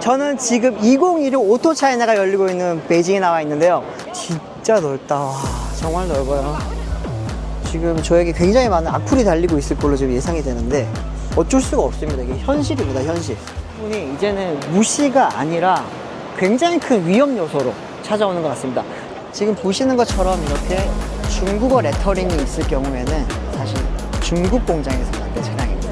저는 지금 2016 오토 차이나가 열리고 있는 베이징에 나와 있는데요. 진짜 넓다. 와, 정말 넓어요. 지금 저에게 굉장히 많은 악플이 달리고 있을 걸로 지금 예상이 되는데 어쩔 수가 없습니다. 이게 현실입니다, 현실. 분이 이제는 무시가 아니라 굉장히 큰 위험 요소로 찾아오는 것 같습니다. 지금 보시는 것처럼 이렇게 중국어 레터링이 있을 경우에는 사실 중국 공장에서 만든 차량입니다.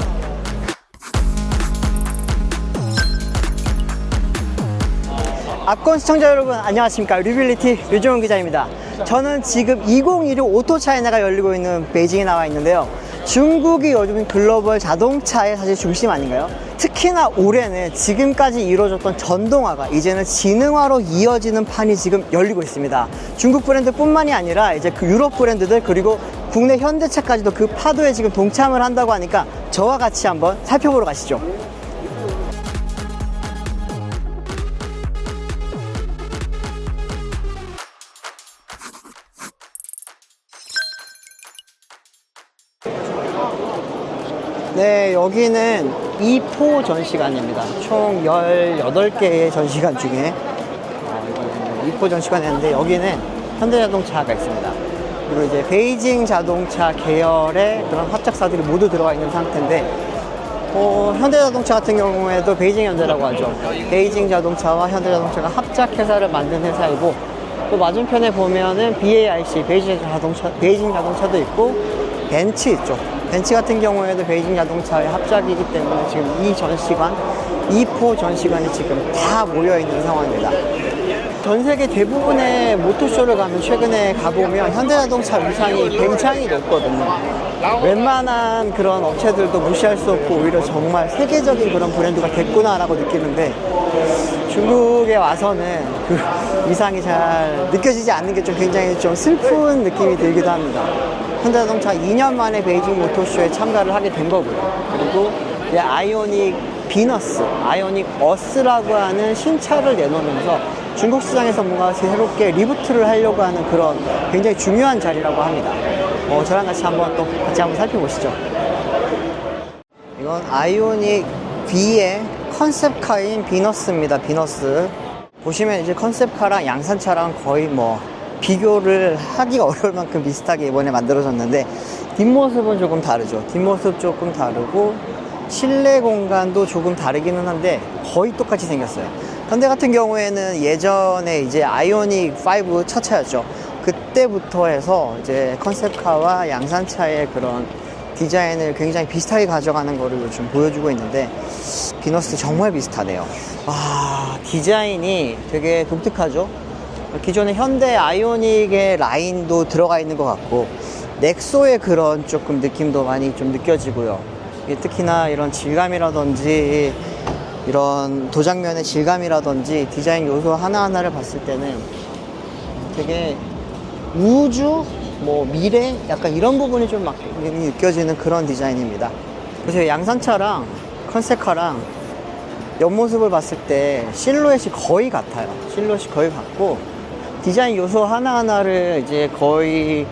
압권 시청자 여러분 안녕하십니까. 류빌리티 류종훈 기자입니다. 저는 지금 2016 오토 차이나가 열리고 있는 베이징에 나와 있는데요. 중국이 요즘 글로벌 자동차의 사실 중심 아닌가요? 특히나 올해는 지금까지 이루어졌던 전동화가 이제는 지능화로 이어지는 판이 지금 열리고 있습니다. 중국 브랜드뿐만이 아니라 이제 그 유럽 브랜드들 그리고 국내 현대차까지도 그 파도에 지금 동참을 한다고 하니까 저와 같이 한번 살펴보러 가시죠. 네, 여기는 2포 전시관입니다. 총 18개의 전시관 중에 2포 전시관이었는데 여기는 현대자동차가 있습니다. 그리고 이제 베이징 자동차 계열의 그런 합작사들이 모두 들어가 있는 상태인데 현대자동차 같은 경우에도 베이징 현대라고 하죠. 베이징 자동차와 현대자동차가 합작 회사를 만든 회사이고 또 맞은편에 보면은 BAIC 베이징 자동차도 있고 벤츠 있죠. 벤츠 같은 경우에도 베이징 자동차의 합작이기 때문에 지금 이 전시관, 2포 전시관이 지금 다 모여있는 상황입니다. 전 세계 대부분의 모토쇼를 가면 최근에 가보면 현대자동차 위상이 굉장히 높거든요. 웬만한 그런 업체들도 무시할 수 없고 오히려 정말 세계적인 그런 브랜드가 됐구나라고 느끼는데 중국에 와서는 그 위상이 잘 느껴지지 않는 게 좀 굉장히 좀 슬픈 느낌이 들기도 합니다. 현대자동차 2년 만에 베이징 모토쇼에 참가를 하게 된 거고요. 그리고 이제 아이오닉 비너스, 아이오닉 어스라고 하는 신차를 내놓으면서 중국 시장에서 뭔가 새롭게 리부트를 하려고 하는 그런 굉장히 중요한 자리라고 합니다. 저랑 같이 한번 살펴보시죠. 이건 아이오닉 V의 컨셉카인 비너스입니다. 비너스. 보시면 이제 컨셉카랑 양산차랑 거의 비교를 하기가 어려울 만큼 비슷하게 이번에 만들어졌는데 뒷모습은 조금 다르죠. 뒷모습 조금 다르고 실내 공간도 조금 다르기는 한데 거의 똑같이 생겼어요. 현대 같은 경우에는 예전에 이제 아이오닉 5 첫 차였죠. 그때부터 해서 이제 컨셉카와 양산차의 그런 디자인을 굉장히 비슷하게 가져가는 거를 요즘 보여주고 있는데 비너스 정말 비슷하네요. 디자인이 되게 독특하죠. 기존의 현대 아이오닉의 라인도 들어가 있는 것 같고 넥소의 그런 조금 느낌도 많이 좀 느껴지고요. 특히나 이런 질감이라든지 이런 도장면의 질감이라든지 디자인 요소 하나하나를 봤을 때는 되게 우주, 미래 약간 이런 부분이 좀 막 느껴지는 그런 디자인입니다. 그래서 양산차랑 컨셉카랑 옆모습을 봤을 때 실루엣이 거의 같아요. 실루엣이 거의 같고 디자인 요소 하나하나를 이제 거의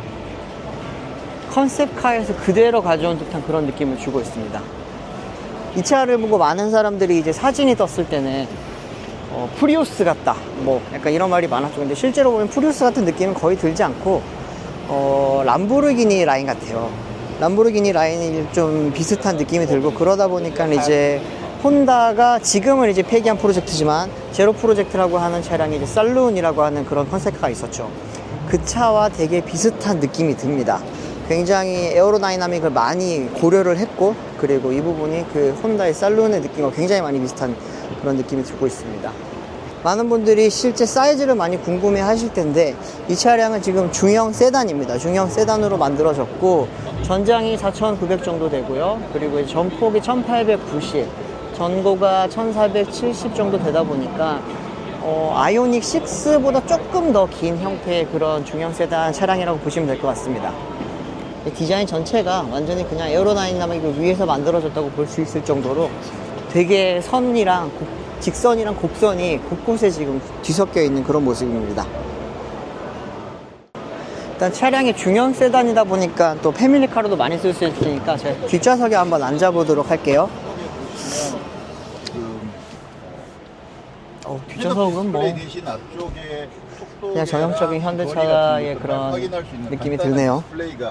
컨셉카에서 그대로 가져온 듯한 그런 느낌을 주고 있습니다. 이 차를 보고 많은 사람들이 이제 사진이 떴을 때는 프리우스 같다 약간 이런 말이 많았죠. 근데 실제로 보면 프리우스 같은 느낌은 거의 들지 않고 람보르기니 라인 같아요. 람보르기니 라인이 좀 비슷한 느낌이 들고 그러다 보니까 이제 혼다가 지금은 이제 폐기한 프로젝트지만 제로 프로젝트라고 하는 차량이 이제 살룬이라고 하는 그런 컨셉카가 있었죠. 그 차와 되게 비슷한 느낌이 듭니다. 굉장히 에어로다이나믹을 많이 고려를 했고 그리고 이 부분이 그 혼다의 살룬의 느낌과 굉장히 많이 비슷한 그런 느낌이 들고 있습니다. 많은 분들이 실제 사이즈를 많이 궁금해 하실 텐데 이 차량은 지금 중형 세단입니다. 중형 세단으로 만들어졌고 전장이 4,900 정도 되고요. 그리고 전폭이 1,890, 전고가 1,470 정도 되다 보니까 아이오닉 6보다 조금 더 긴 형태의 그런 중형 세단 차량이라고 보시면 될 것 같습니다. 디자인 전체가 완전히 그냥 에어로다이나믹을 위해서 만들어졌다고 볼 수 있을 정도로 되게 선이랑 직선이랑 곡선이 곳곳에 지금 뒤섞여 있는 그런 모습입니다. 일단 차량이 중형 세단이다 보니까 또 패밀리카로도 많이 쓸 수 있으니까 제가 뒷좌석에 한번 앉아보도록 할게요. 뒷좌석은 뭐 그냥 전형적인 현대차의 그런 느낌이 드네요.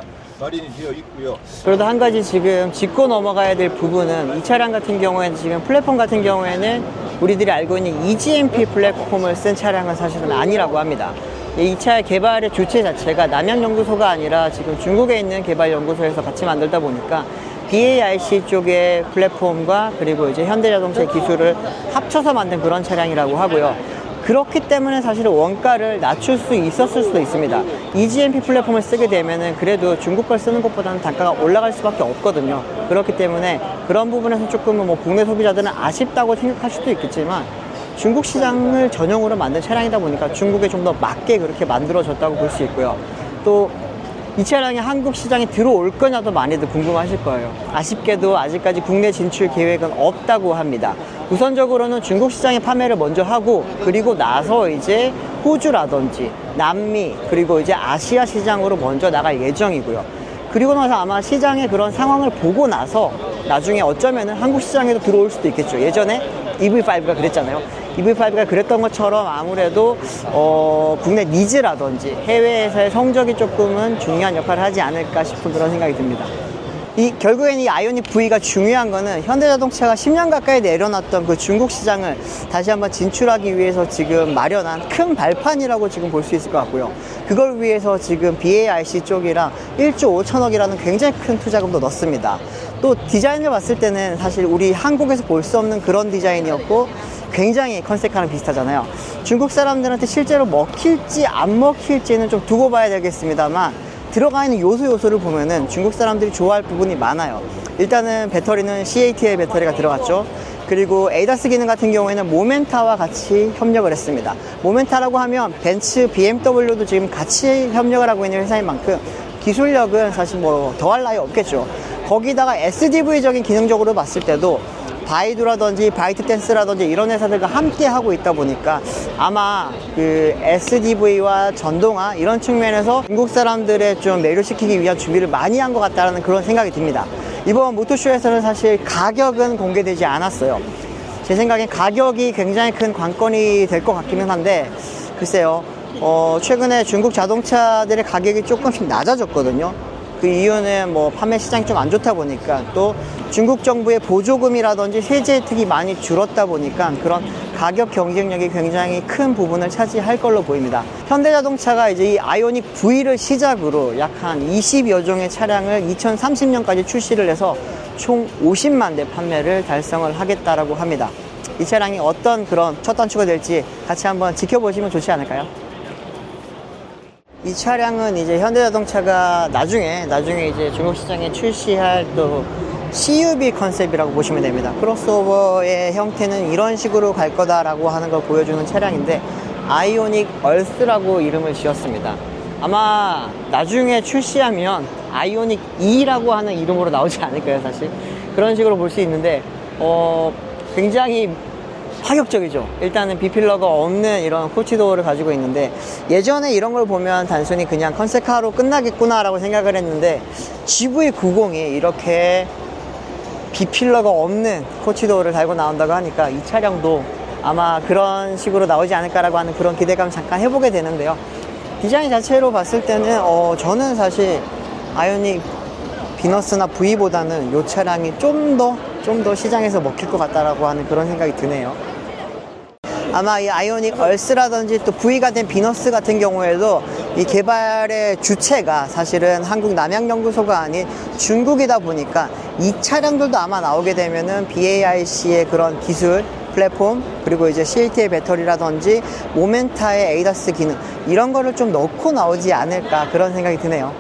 그래도 한 가지 지금 짚고 넘어가야 될 부분은 이 차량 같은 경우에는 지금 플랫폼 같은 경우에는 우리들이 알고 있는 EGMP 플랫폼을 쓴 차량은 사실은 아니라고 합니다. 이 차의 개발의 주체 자체가 남양연구소가 아니라 지금 중국에 있는 개발연구소에서 같이 만들다 보니까 BARC 쪽의 플랫폼과 그리고 이제 현대자동차의 기술을 합쳐서 만든 그런 차량이라고 하고요. 그렇기 때문에 사실은 원가를 낮출 수 있었을 수도 있습니다. EGMP 플랫폼을 쓰게 되면은 그래도 중국 걸 쓰는 것보다는 단가가 올라갈 수밖에 없거든요. 그렇기 때문에 그런 부분에서 조금은 뭐 국내 소비자들은 아쉽다고 생각할 수도 있겠지만 중국 시장을 전용으로 만든 차량이다 보니까 중국에 좀 더 맞게 그렇게 만들어졌다고 볼 수 있고요. 또 이 차량이 한국 시장에 들어올 거냐도 많이들 궁금하실 거예요. 아쉽게도 아직까지 국내 진출 계획은 없다고 합니다. 우선적으로는 중국 시장에 판매를 먼저 하고 그리고 나서 이제 호주라든지 남미 그리고 이제 아시아 시장으로 먼저 나갈 예정이고요. 그리고 나서 아마 시장의 그런 상황을 보고 나서 나중에 어쩌면은 한국 시장에도 들어올 수도 있겠죠. 예전에 EV5가 그랬잖아요. EV5가 그랬던 것처럼 아무래도 국내 니즈라든지 해외에서의 성적이 조금은 중요한 역할을 하지 않을까 싶은 그런 생각이 듭니다. 결국엔 이 아이오닉 V가 중요한 거는 현대자동차가 10년 가까이 내려놨던 그 중국 시장을 다시 한번 진출하기 위해서 지금 마련한 큰 발판이라고 지금 볼 수 있을 것 같고요. 그걸 위해서 지금 BARC 쪽이랑 1조 5천억이라는 굉장히 큰 투자금도 넣습니다. 또 디자인을 봤을 때는 사실 우리 한국에서 볼 수 없는 그런 디자인이었고 굉장히 컨셉과는 비슷하잖아요. 중국 사람들한테 실제로 먹힐지 안 먹힐지는 좀 두고 봐야 되겠습니다만 들어가 있는 요소를 보면은 중국 사람들이 좋아할 부분이 많아요. 일단은 배터리는 CATL 배터리가 들어갔죠. 그리고 ADAS 기능 같은 경우에는 모멘타와 같이 협력을 했습니다. 모멘타라고 하면 벤츠, BMW도 지금 같이 협력을 하고 있는 회사인 만큼 기술력은 사실 뭐 더할 나위 없겠죠. 거기다가 SDV적인 기능적으로 봤을 때도 바이두라든지 바이트댄스라든지 이런 회사들과 함께 하고 있다 보니까 아마 그 SDV와 전동화 이런 측면에서 중국 사람들의 좀 매료시키기 위한 준비를 많이 한 것 같다는 그런 생각이 듭니다. 이번 모토쇼에서는 사실 가격은 공개되지 않았어요. 제 생각엔 가격이 굉장히 큰 관건이 될 것 같기는 한데 글쎄요. 최근에 중국 자동차들의 가격이 조금씩 낮아졌거든요. 그 이유는 뭐 판매 시장이 좀 안 좋다 보니까 또 중국 정부의 보조금이라든지 세제 혜택이 많이 줄었다 보니까 그런 가격 경쟁력이 굉장히 큰 부분을 차지할 걸로 보입니다. 현대자동차가 이제 이 아이오닉 V를 시작으로 약 한 20여 종의 차량을 2030년까지 출시를 해서 총 50만 대 판매를 달성을 하겠다라고 합니다. 이 차량이 어떤 그런 첫 단추가 될지 같이 한번 지켜보시면 좋지 않을까요? 이 차량은 이제 현대자동차가 나중에 이제 중국 시장에 출시할 또 CUV 컨셉이라고 보시면 됩니다. 크로스오버의 형태는 이런 식으로 갈 거다라고 하는 걸 보여주는 차량인데 아이오닉 얼스라고 이름을 지었습니다. 아마 나중에 출시하면 아이오닉 E라고 하는 이름으로 나오지 않을까요, 사실? 그런 식으로 볼 수 있는데 굉장히 파격적이죠. 일단은 B필러가 없는 이런 코치도어를 가지고 있는데 예전에 이런 걸 보면 단순히 그냥 컨셉카로 끝나겠구나 라고 생각을 했는데 GV90이 이렇게 B필러가 없는 코치도어를 달고 나온다고 하니까 이 차량도 아마 그런 식으로 나오지 않을까라고 하는 그런 기대감 잠깐 해보게 되는데요. 디자인 자체로 봤을 때는 저는 사실 아이오닉 비너스나 V보다는 이 차량이 좀 더 시장에서 먹힐 것 같다라고 하는 그런 생각이 드네요. 아마 이 아이오닉 얼스라든지 또 V가 된 비너스 같은 경우에도 이 개발의 주체가 사실은 한국 남양연구소가 아닌 중국이다 보니까 이 차량들도 아마 나오게 되면은 BARC의 그런 기술, 플랫폼, 그리고 이제 CATL 배터리라든지 모멘타의 ADAS 기능 이런 거를 좀 넣고 나오지 않을까 그런 생각이 드네요.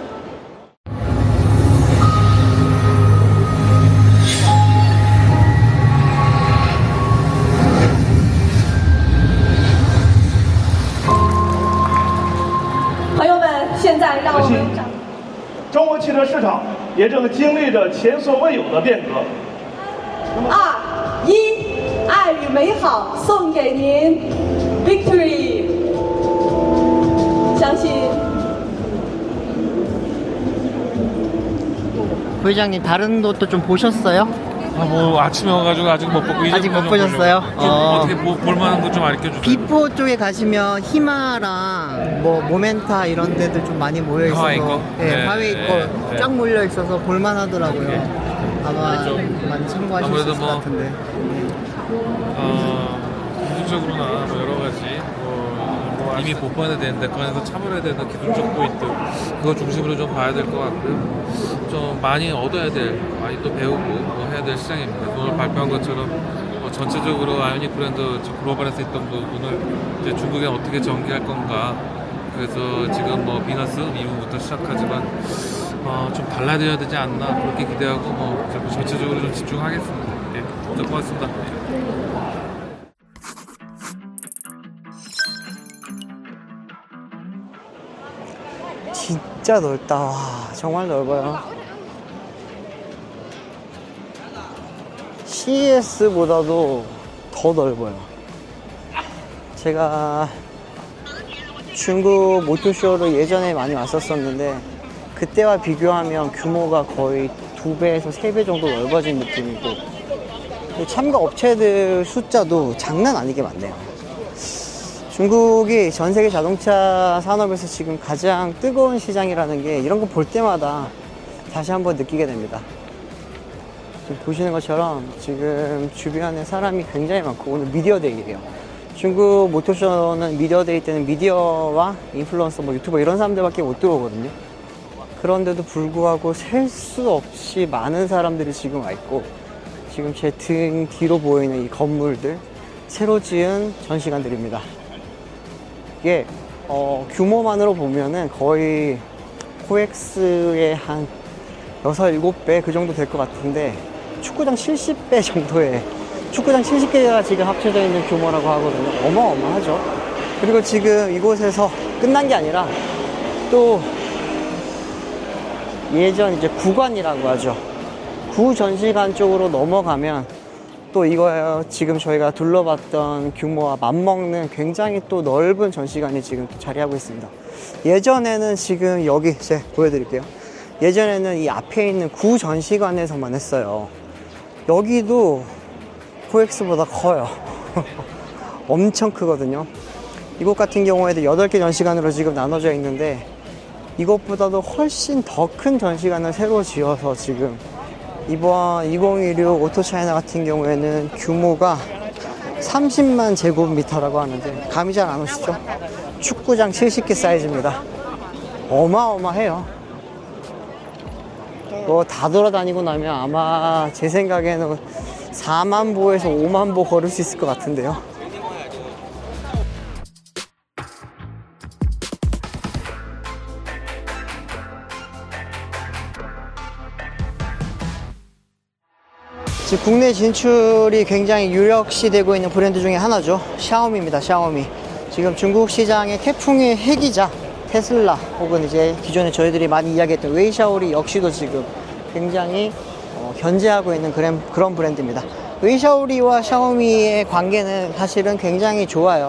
可惜，中国汽车市场也正经历着前所未有的变革。 2、1，爱与美好送给您 ，Victory！ 相信 부회장님 다른 것도 좀 보셨어요? 뭐 아침에 와가지고 아직 못 보고 아직 못 보셨어요? 어떻게 볼만한 거 좀 알려주세요. 비포 쪽에 가시면 히마랑 뭐 모멘타 이런 데들 좀 많이 모여 있어서 하와이 거? 네, 하와이 거 쫙 몰려 있어서 볼만하더라고요. 아마 많이 참고하실 수 아무래도 있을 것 뭐 같은데. 기술적으로나 뭐 여러 가지 뭐 이미 보완해야 되는데 그 안에서 참여해야 되는 기술적 포인트 그거 중심으로 좀 봐야 될 것 같고요. 좀 많이 얻어야 될, 많이 또 배우고 뭐 해야 될 시장입니다. 오늘 발표한 것처럼 뭐 전체적으로 아이오닉 브랜드 글로벌에서 있던 부분을 이제 중국에 어떻게 전개할 건가. 그래서 지금 뭐 비너스 미국부터 시작하지만 좀 달라져야 되지 않나 그렇게 기대하고 뭐 전체적으로 좀 집중하겠습니다. 네, 고맙습니다. 진짜 넓다. 와, 정말 넓어요. CES보다도 더 넓어요. 제가 중국 모토쇼를 예전에 많이 왔었었는데 그때와 비교하면 규모가 거의 2배에서 3배 정도 넓어진 느낌이고 참가 업체들 숫자도 장난 아니게 많네요. 중국이 전 세계 자동차 산업에서 지금 가장 뜨거운 시장이라는 게 이런 거 볼 때마다 다시 한번 느끼게 됩니다. 지금 보시는 것처럼 지금 주변에 사람이 굉장히 많고 오늘 미디어데이예요. 중국 모토쇼는 미디어데이 때는 미디어와 인플루언서, 뭐 유튜버 이런 사람들밖에 못 들어오거든요. 그런데도 불구하고 셀 수 없이 많은 사람들이 지금 와 있고 지금 제 등 뒤로 보이는 이 건물들 새로 지은 전시관들입니다. 이게 규모만으로 보면은 거의 코엑스의 한 6, 7배 그 정도 될 것 같은데 축구장 70배 정도의 축구장 70개가 지금 합쳐져 있는 규모라고 하거든요. 어마어마하죠. 그리고 지금 이곳에서 끝난 게 아니라 또 예전 이제 구관이라고 하죠. 구전시관 쪽으로 넘어가면 또 이거 지금 저희가 둘러봤던 규모와 맞먹는 굉장히 또 넓은 전시관이 지금 자리하고 있습니다. 예전에는 지금 여기 제가 보여드릴게요. 예전에는 이 앞에 있는 구전시관에서만 했어요. 여기도 코엑스보다 커요. 엄청 크거든요. 이곳 같은 경우에도 8개 전시관으로 지금 나눠져 있는데 이것보다도 훨씬 더 큰 전시관을 새로 지어서 지금 이번 2016 오토차이나 같은 경우에는 규모가 30만 제곱미터라고 하는데 감이 잘 안 오시죠? 축구장 70개 사이즈입니다. 어마어마해요. 뭐 다 돌아다니고 나면 아마 제 생각에는 4만 보에서 5만 보 걸을 수 있을 것 같은데요. 지금 국내 진출이 굉장히 유력시되고 있는 브랜드 중에 하나죠. 샤오미입니다. 샤오미. 지금 중국 시장의 태풍의 핵이자 테슬라 혹은 이제 기존에 저희들이 많이 이야기했던 웨이샤오리 역시도 지금 굉장히 견제하고 있는 그런 브랜드입니다. 웨이샤오리와 샤오미의 관계는 사실은 굉장히 좋아요.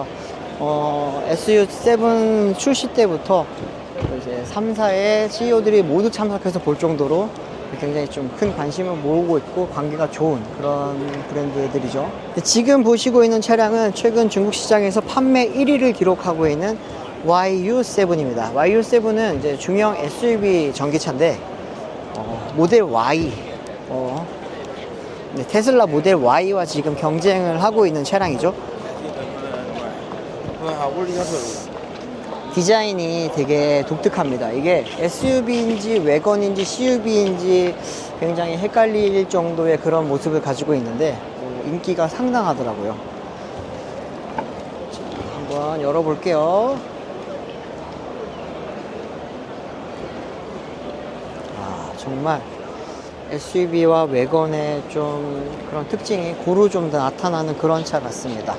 SU7 출시 때부터 이제 3사의 CEO들이 모두 참석해서 볼 정도로 굉장히 좀 큰 관심을 모으고 있고 관계가 좋은 그런 브랜드들이죠. 지금 보시고 있는 차량은 최근 중국 시장에서 판매 1위를 기록하고 있는 YU7입니다. YU7은 이제 중형 SUV 전기차인데 모델 Y 테슬라 모델 Y와 지금 경쟁을 하고 있는 차량이죠. 디자인이 되게 독특합니다. 이게 SUV인지 외건인지 CUV인지 굉장히 헷갈릴 정도의 그런 모습을 가지고 있는데 인기가 상당하더라고요. 자, 한번 열어볼게요. 정말 SUV와 외건의 좀 그런 특징이 고루 좀 더 나타나는 그런 차 같습니다.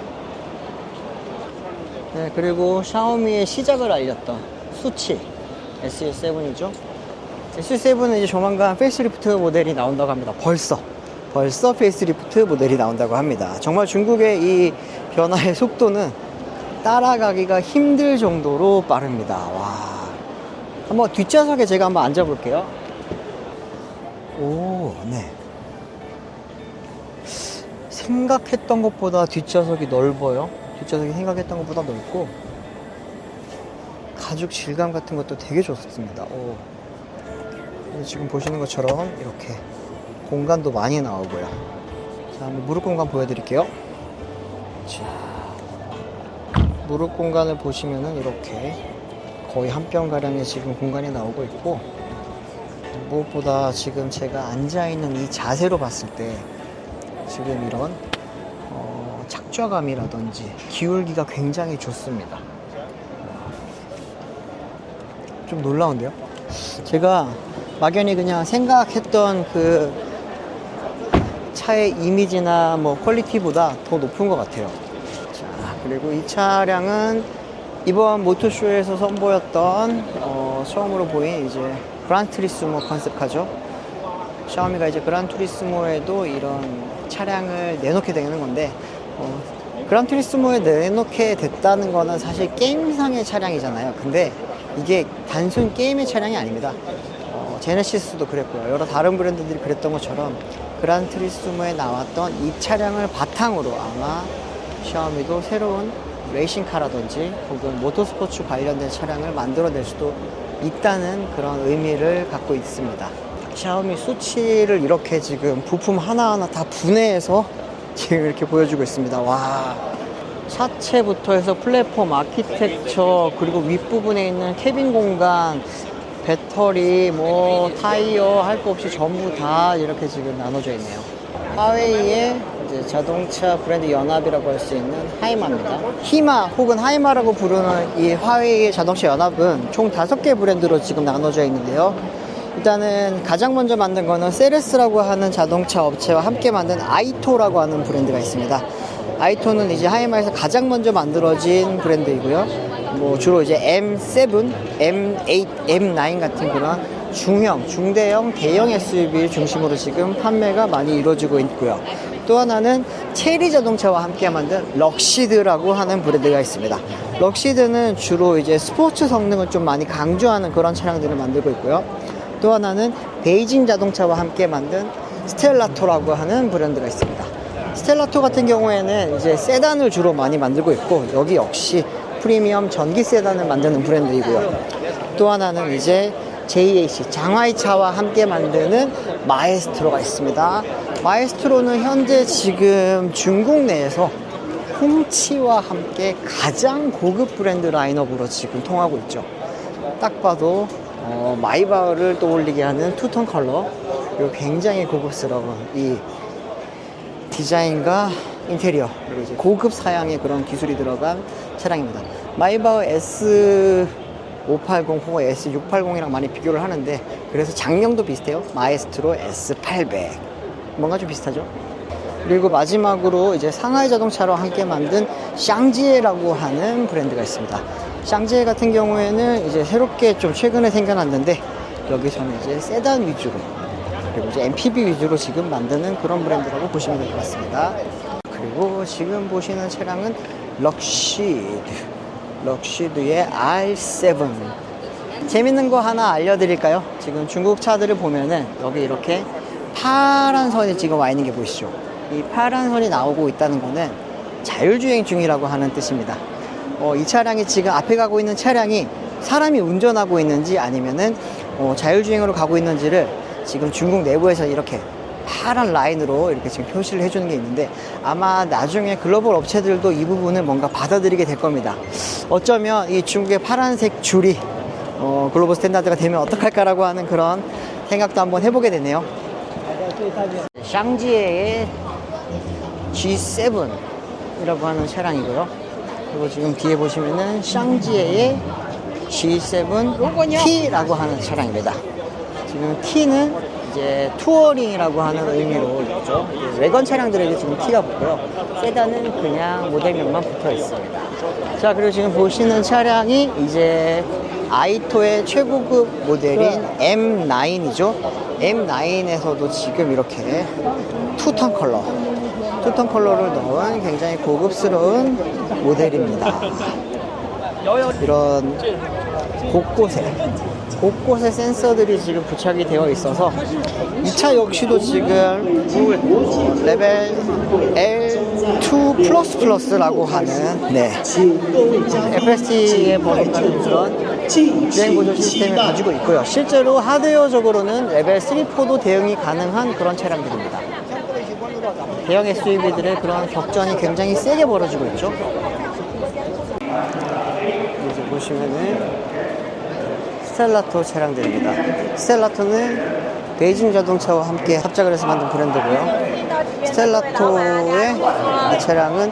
네, 그리고 샤오미의 시작을 알렸던 수치 SU7이죠. SU7은 이제 조만간 페이스리프트 모델이 나온다고 합니다. 벌써 페이스리프트 모델이 나온다고 합니다. 정말 중국의 이 변화의 속도는 따라가기가 힘들 정도로 빠릅니다. 와, 한번 뒷좌석에 제가 한번 앉아볼게요. 오, 네. 생각했던 것보다 뒷좌석이 넓어요. 뒷좌석이 생각했던 것보다 넓고 가죽 질감 같은 것도 되게 좋습니다. 지금 보시는 것처럼 이렇게 공간도 많이 나오고요. 자, 한번 무릎 공간 보여드릴게요. 자, 무릎 공간을 보시면은 이렇게 거의 한 뼘가량의 지금 공간이 나오고 있고, 무엇보다 지금 제가 앉아있는 이 자세로 봤을 때 지금 이런 착좌감이라든지 기울기가 굉장히 좋습니다. 좀 놀라운데요? 제가 막연히 그냥 생각했던 그 차의 이미지나 뭐 퀄리티보다 더 높은 것 같아요. 자, 그리고 이 차량은 이번 모토쇼에서 선보였던 처음으로 보인 이제 그란투리스모 컨셉카죠. 샤오미가 이제 그란투리스모에도 이런 차량을 내놓게 되는 건데, 그란투리스모에 내놓게 됐다는 거는 사실 게임상의 차량이잖아요. 근데 이게 단순 게임의 차량이 아닙니다. 제네시스도 그랬고요. 여러 다른 브랜드들이 그랬던 것처럼 그란투리스모에 나왔던 이 차량을 바탕으로 아마 샤오미도 새로운 레이싱카라든지 혹은 모터스포츠 관련된 차량을 만들어낼 수도 있다는 그런 의미를 갖고 있습니다. 샤오미 수치를 이렇게 지금 부품 하나하나 다 분해해서 지금 이렇게 보여주고 있습니다. 와, 차체부터 해서 플랫폼, 아키텍처, 그리고 윗부분에 있는 캐빈 공간, 배터리, 뭐 타이어 할 거 없이 전부 다 이렇게 지금 나눠져 있네요. 화웨이의 이제 자동차 브랜드 연합이라고 할 수 있는 하이마입니다. 히마 혹은 하이마라고 부르는 이 화웨이의 자동차 연합은 총 5개 브랜드로 지금 나눠져 있는데요. 일단은 가장 먼저 만든 거는 세레스라고 하는 자동차 업체와 함께 만든 아이토라고 하는 브랜드가 있습니다. 아이토는 이제 하이마에서 가장 먼저 만들어진 브랜드이고요. 뭐 주로 이제 M7, M8, M9 같은 그런 중대형, 대형 SUV 중심으로 지금 판매가 많이 이루어지고 있고요. 또 하나는 체리 자동차와 함께 만든 럭시드라고 하는 브랜드가 있습니다. 럭시드는 주로 이제 스포츠 성능을 좀 많이 강조하는 그런 차량들을 만들고 있고요. 또 하나는 베이징 자동차와 함께 만든 스텔라토라고 하는 브랜드가 있습니다. 스텔라토 같은 경우에는 이제 세단을 주로 많이 만들고 있고, 여기 역시 프리미엄 전기 세단을 만드는 브랜드이고요. 또 하나는 이제 JAC 장하이차와 함께 만드는 마에스트로가 있습니다. 마에스트로는 현재 지금 중국 내에서 홍치와 함께 가장 고급 브랜드 라인업으로 지금 통하고 있죠. 딱 봐도 마이바흐를 떠올리게 하는 투톤 컬러, 그리고 굉장히 고급스러운 이 디자인과 인테리어, 그리고 이제 고급 사양의 그런 기술이 들어간 차량입니다. 마이바흐 S580 혹은 S680이랑 많이 비교를 하는데, 그래서 장명도 비슷해요. 마에스트로 S800 뭔가 좀 비슷하죠. 그리고 마지막으로 이제 상하이 자동차로 함께 만든 샹지에라고 하는 브랜드가 있습니다. 샹지에 같은 경우에는 이제 새롭게 좀 최근에 생겨났는데, 여기서는 이제 세단 위주로, 그리고 이제 MPV 위주로 지금 만드는 그런 브랜드라고 보시면 될 것 같습니다. 그리고 지금 보시는 차량은 럭시드의 R7. 재밌는 거 하나 알려드릴까요? 지금 중국 차들을 보면은 여기 이렇게 파란 선이 지금 와 있는 게 보이시죠? 이 파란 선이 나오고 있다는 거는 자율주행 중이라고 하는 뜻입니다. 이 차량이 지금 앞에 가고 있는 차량이 사람이 운전하고 있는지 아니면은 자율주행으로 가고 있는지를 지금 중국 내부에서 이렇게 파란 라인으로 이렇게 지금 표시를 해주는 게 있는데, 아마 나중에 글로벌 업체들도 이 부분을 뭔가 받아들이게 될 겁니다. 어쩌면 이 중국의 파란색 줄이 글로벌 스탠다드가 되면 어떡할까라고 하는 그런 생각도 한번 해보게 되네요. 샹지에의 G7이라고 하는 차량이고요. 그리고 지금 뒤에 보시면은 샹지에의 G7T라고 하는 차량입니다. 지금 T는 이제 투어링이라고 하는 의미로 있죠. 외관 차량들에게 지금 T가 붙고요. 세단은 그냥 모델명만 붙어 있습니다. 자, 그리고 지금 보시는 차량이 이제 아이토의 최고급 모델인 M9이죠. M9에서도 지금 이렇게 투톤 컬러를 넣은 굉장히 고급스러운 모델입니다. 이런 곳곳에 곳곳에 센서들이 지금 부착이 되어 있어서 이 차 역시도 지금 레벨 L2++라고 하는 FSD에 버금가는 그런 주행 보조 시스템을 가지고 있고요. 실제로 하드웨어적으로는 레벨 3, 4도 대응이 가능한 그런 차량들입니다. 대형 SUV들의 그런 격전이 굉장히 세게 벌어지고 있죠. 이제 보시면은 스텔라토 차량들입니다. 스텔라토는 베이징 자동차와 함께 합작을 해서 만든 브랜드고요. 스텔라토의 이 차량은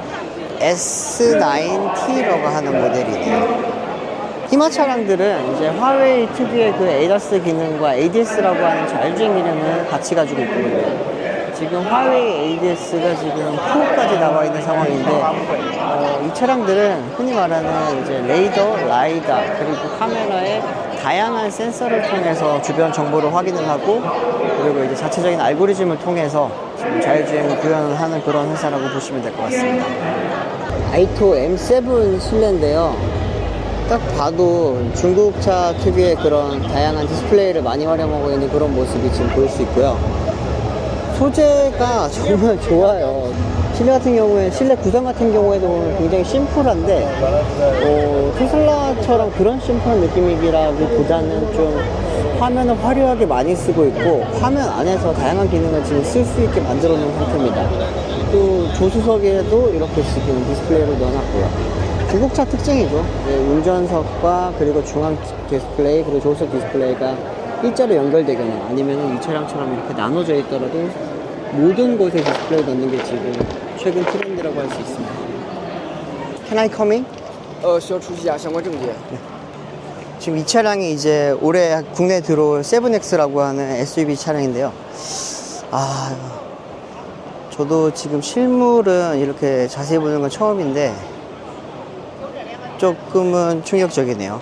S9T라고 하는 모델이네요. 히마 차량들은 이제 화웨이 특유의 그 ADAS 기능과 ADS라고 하는 자율주행 기능을 같이 가지고 있거든요. 지금 화웨이 ADS가 지금 4까지 나와 있는 상황인데, 이 차량들은 흔히 말하는 이제 레이더, 라이다, 그리고 카메라의 다양한 센서를 통해서 주변 정보를 확인을 하고, 그리고 이제 자체적인 알고리즘을 통해서 지금 자율주행을 구현을 하는 그런 회사라고 보시면 될 것 같습니다. 아이토 M7 실내인데요. 딱 봐도 중국차 특유의 그런 다양한 디스플레이를 많이 활용하고 있는 그런 모습이 지금 보일 수 있고요. 소재가 정말 좋아요. 실내 구성 같은 경우에도 보면 굉장히 심플한데, 테슬라처럼 그런 심플한 느낌이라기보다는 좀 화면을 화려하게 많이 쓰고 있고, 화면 안에서 다양한 기능을 지금 쓸 수 있게 만들어 놓은 상태입니다. 또 조수석에도 이렇게 지금 디스플레이를 넣어놨고요. 중국차 특징이죠. 운전석과 그리고 중앙 디스플레이, 그리고 조수석 디스플레이가 일자로 연결되거나 아니면 이 차량처럼 이렇게 나눠져 있더라도 모든 곳에 디스플레이 넣는 게 지금 최근 트렌드라고 할 수 있습니다. Can I come in? 需要出示一下相关证件。 지금 이 차량이 이제 올해 국내에 들어올 7X라고 하는 SUV 차량인데요. 저도 지금 실물은 이렇게 자세히 보는 건 처음인데 조금은 충격적이네요.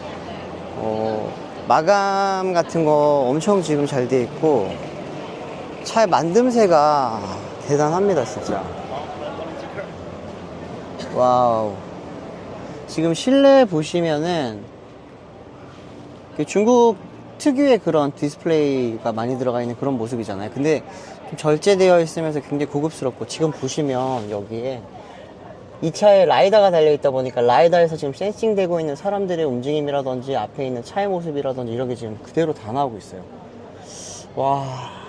마감 같은 거 엄청 지금 잘 돼 있고, 차의 만듦새가 대단합니다, 진짜. 와우. 지금 실내 보시면은 중국 특유의 그런 디스플레이가 많이 들어가 있는 그런 모습이잖아요. 근데 좀 절제되어 있으면서 굉장히 고급스럽고, 지금 보시면 여기에 이 차에 라이다가 달려있다 보니까 라이다에서 지금 센싱되고 있는 사람들의 움직임이라든지 앞에 있는 차의 모습이라든지 이런 게 지금 그대로 다 나오고 있어요. 와,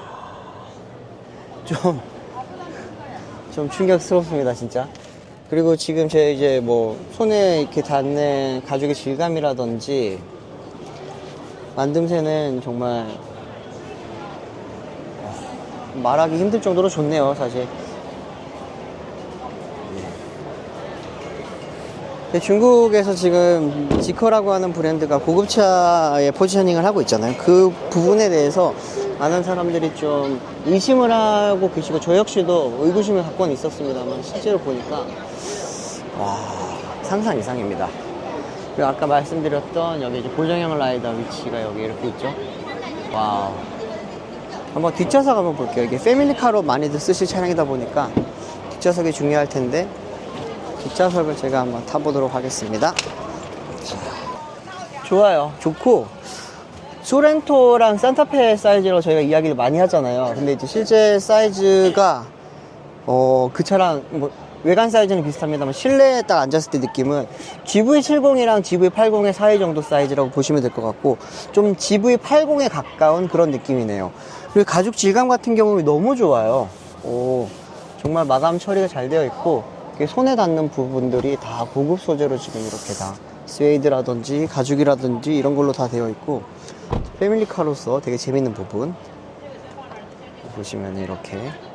좀 충격스럽습니다, 진짜. 그리고 지금 제 이제 뭐 손에 이렇게 닿는 가죽의 질감이라든지 만듦새는 정말 말하기 힘들 정도로 좋네요, 사실. 중국에서 지금 지커라고 하는 브랜드가 고급차에 포지셔닝을 하고 있잖아요. 그 부분에 대해서 많은 사람들이 좀 의심을 하고 계시고, 저 역시도 의구심을 갖고는 있었습니다만 실제로 보니까 상상 이상입니다. 그리고 아까 말씀드렸던 여기 이제 고정형 라이더 위치가 여기 이렇게 있죠. 와우. 한번 뒷좌석 한번 볼게요. 이게 패밀리카로 많이들 쓰실 차량이다 보니까 뒷좌석이 중요할 텐데, 뒷좌석을 제가 한번 타보도록 하겠습니다. 자, 좋아요. 좋고, 소렌토랑 산타페 사이즈로 저희가 이야기를 많이 하잖아요. 근데 이제 실제 사이즈가 그 차랑 뭐 외관 사이즈는 비슷합니다만 실내에 딱 앉았을 때 느낌은 GV70이랑 GV80의 사이 정도 사이즈라고 보시면 될 것 같고, 좀 GV80에 가까운 그런 느낌이네요. 그리고 가죽 질감 같은 경우는 너무 좋아요. 정말 마감 처리가 잘 되어 있고, 손에 닿는 부분들이 다 고급 소재로 지금 이렇게 다 스웨이드라든지 가죽이라든지 이런 걸로 다 되어 있고, 패밀리카로서 되게 재밌는 부분 보시면 이렇게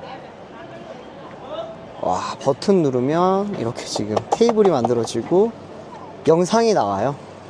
버튼 누르면 이렇게 지금 테이블이 만들어지고 영상이 나와요.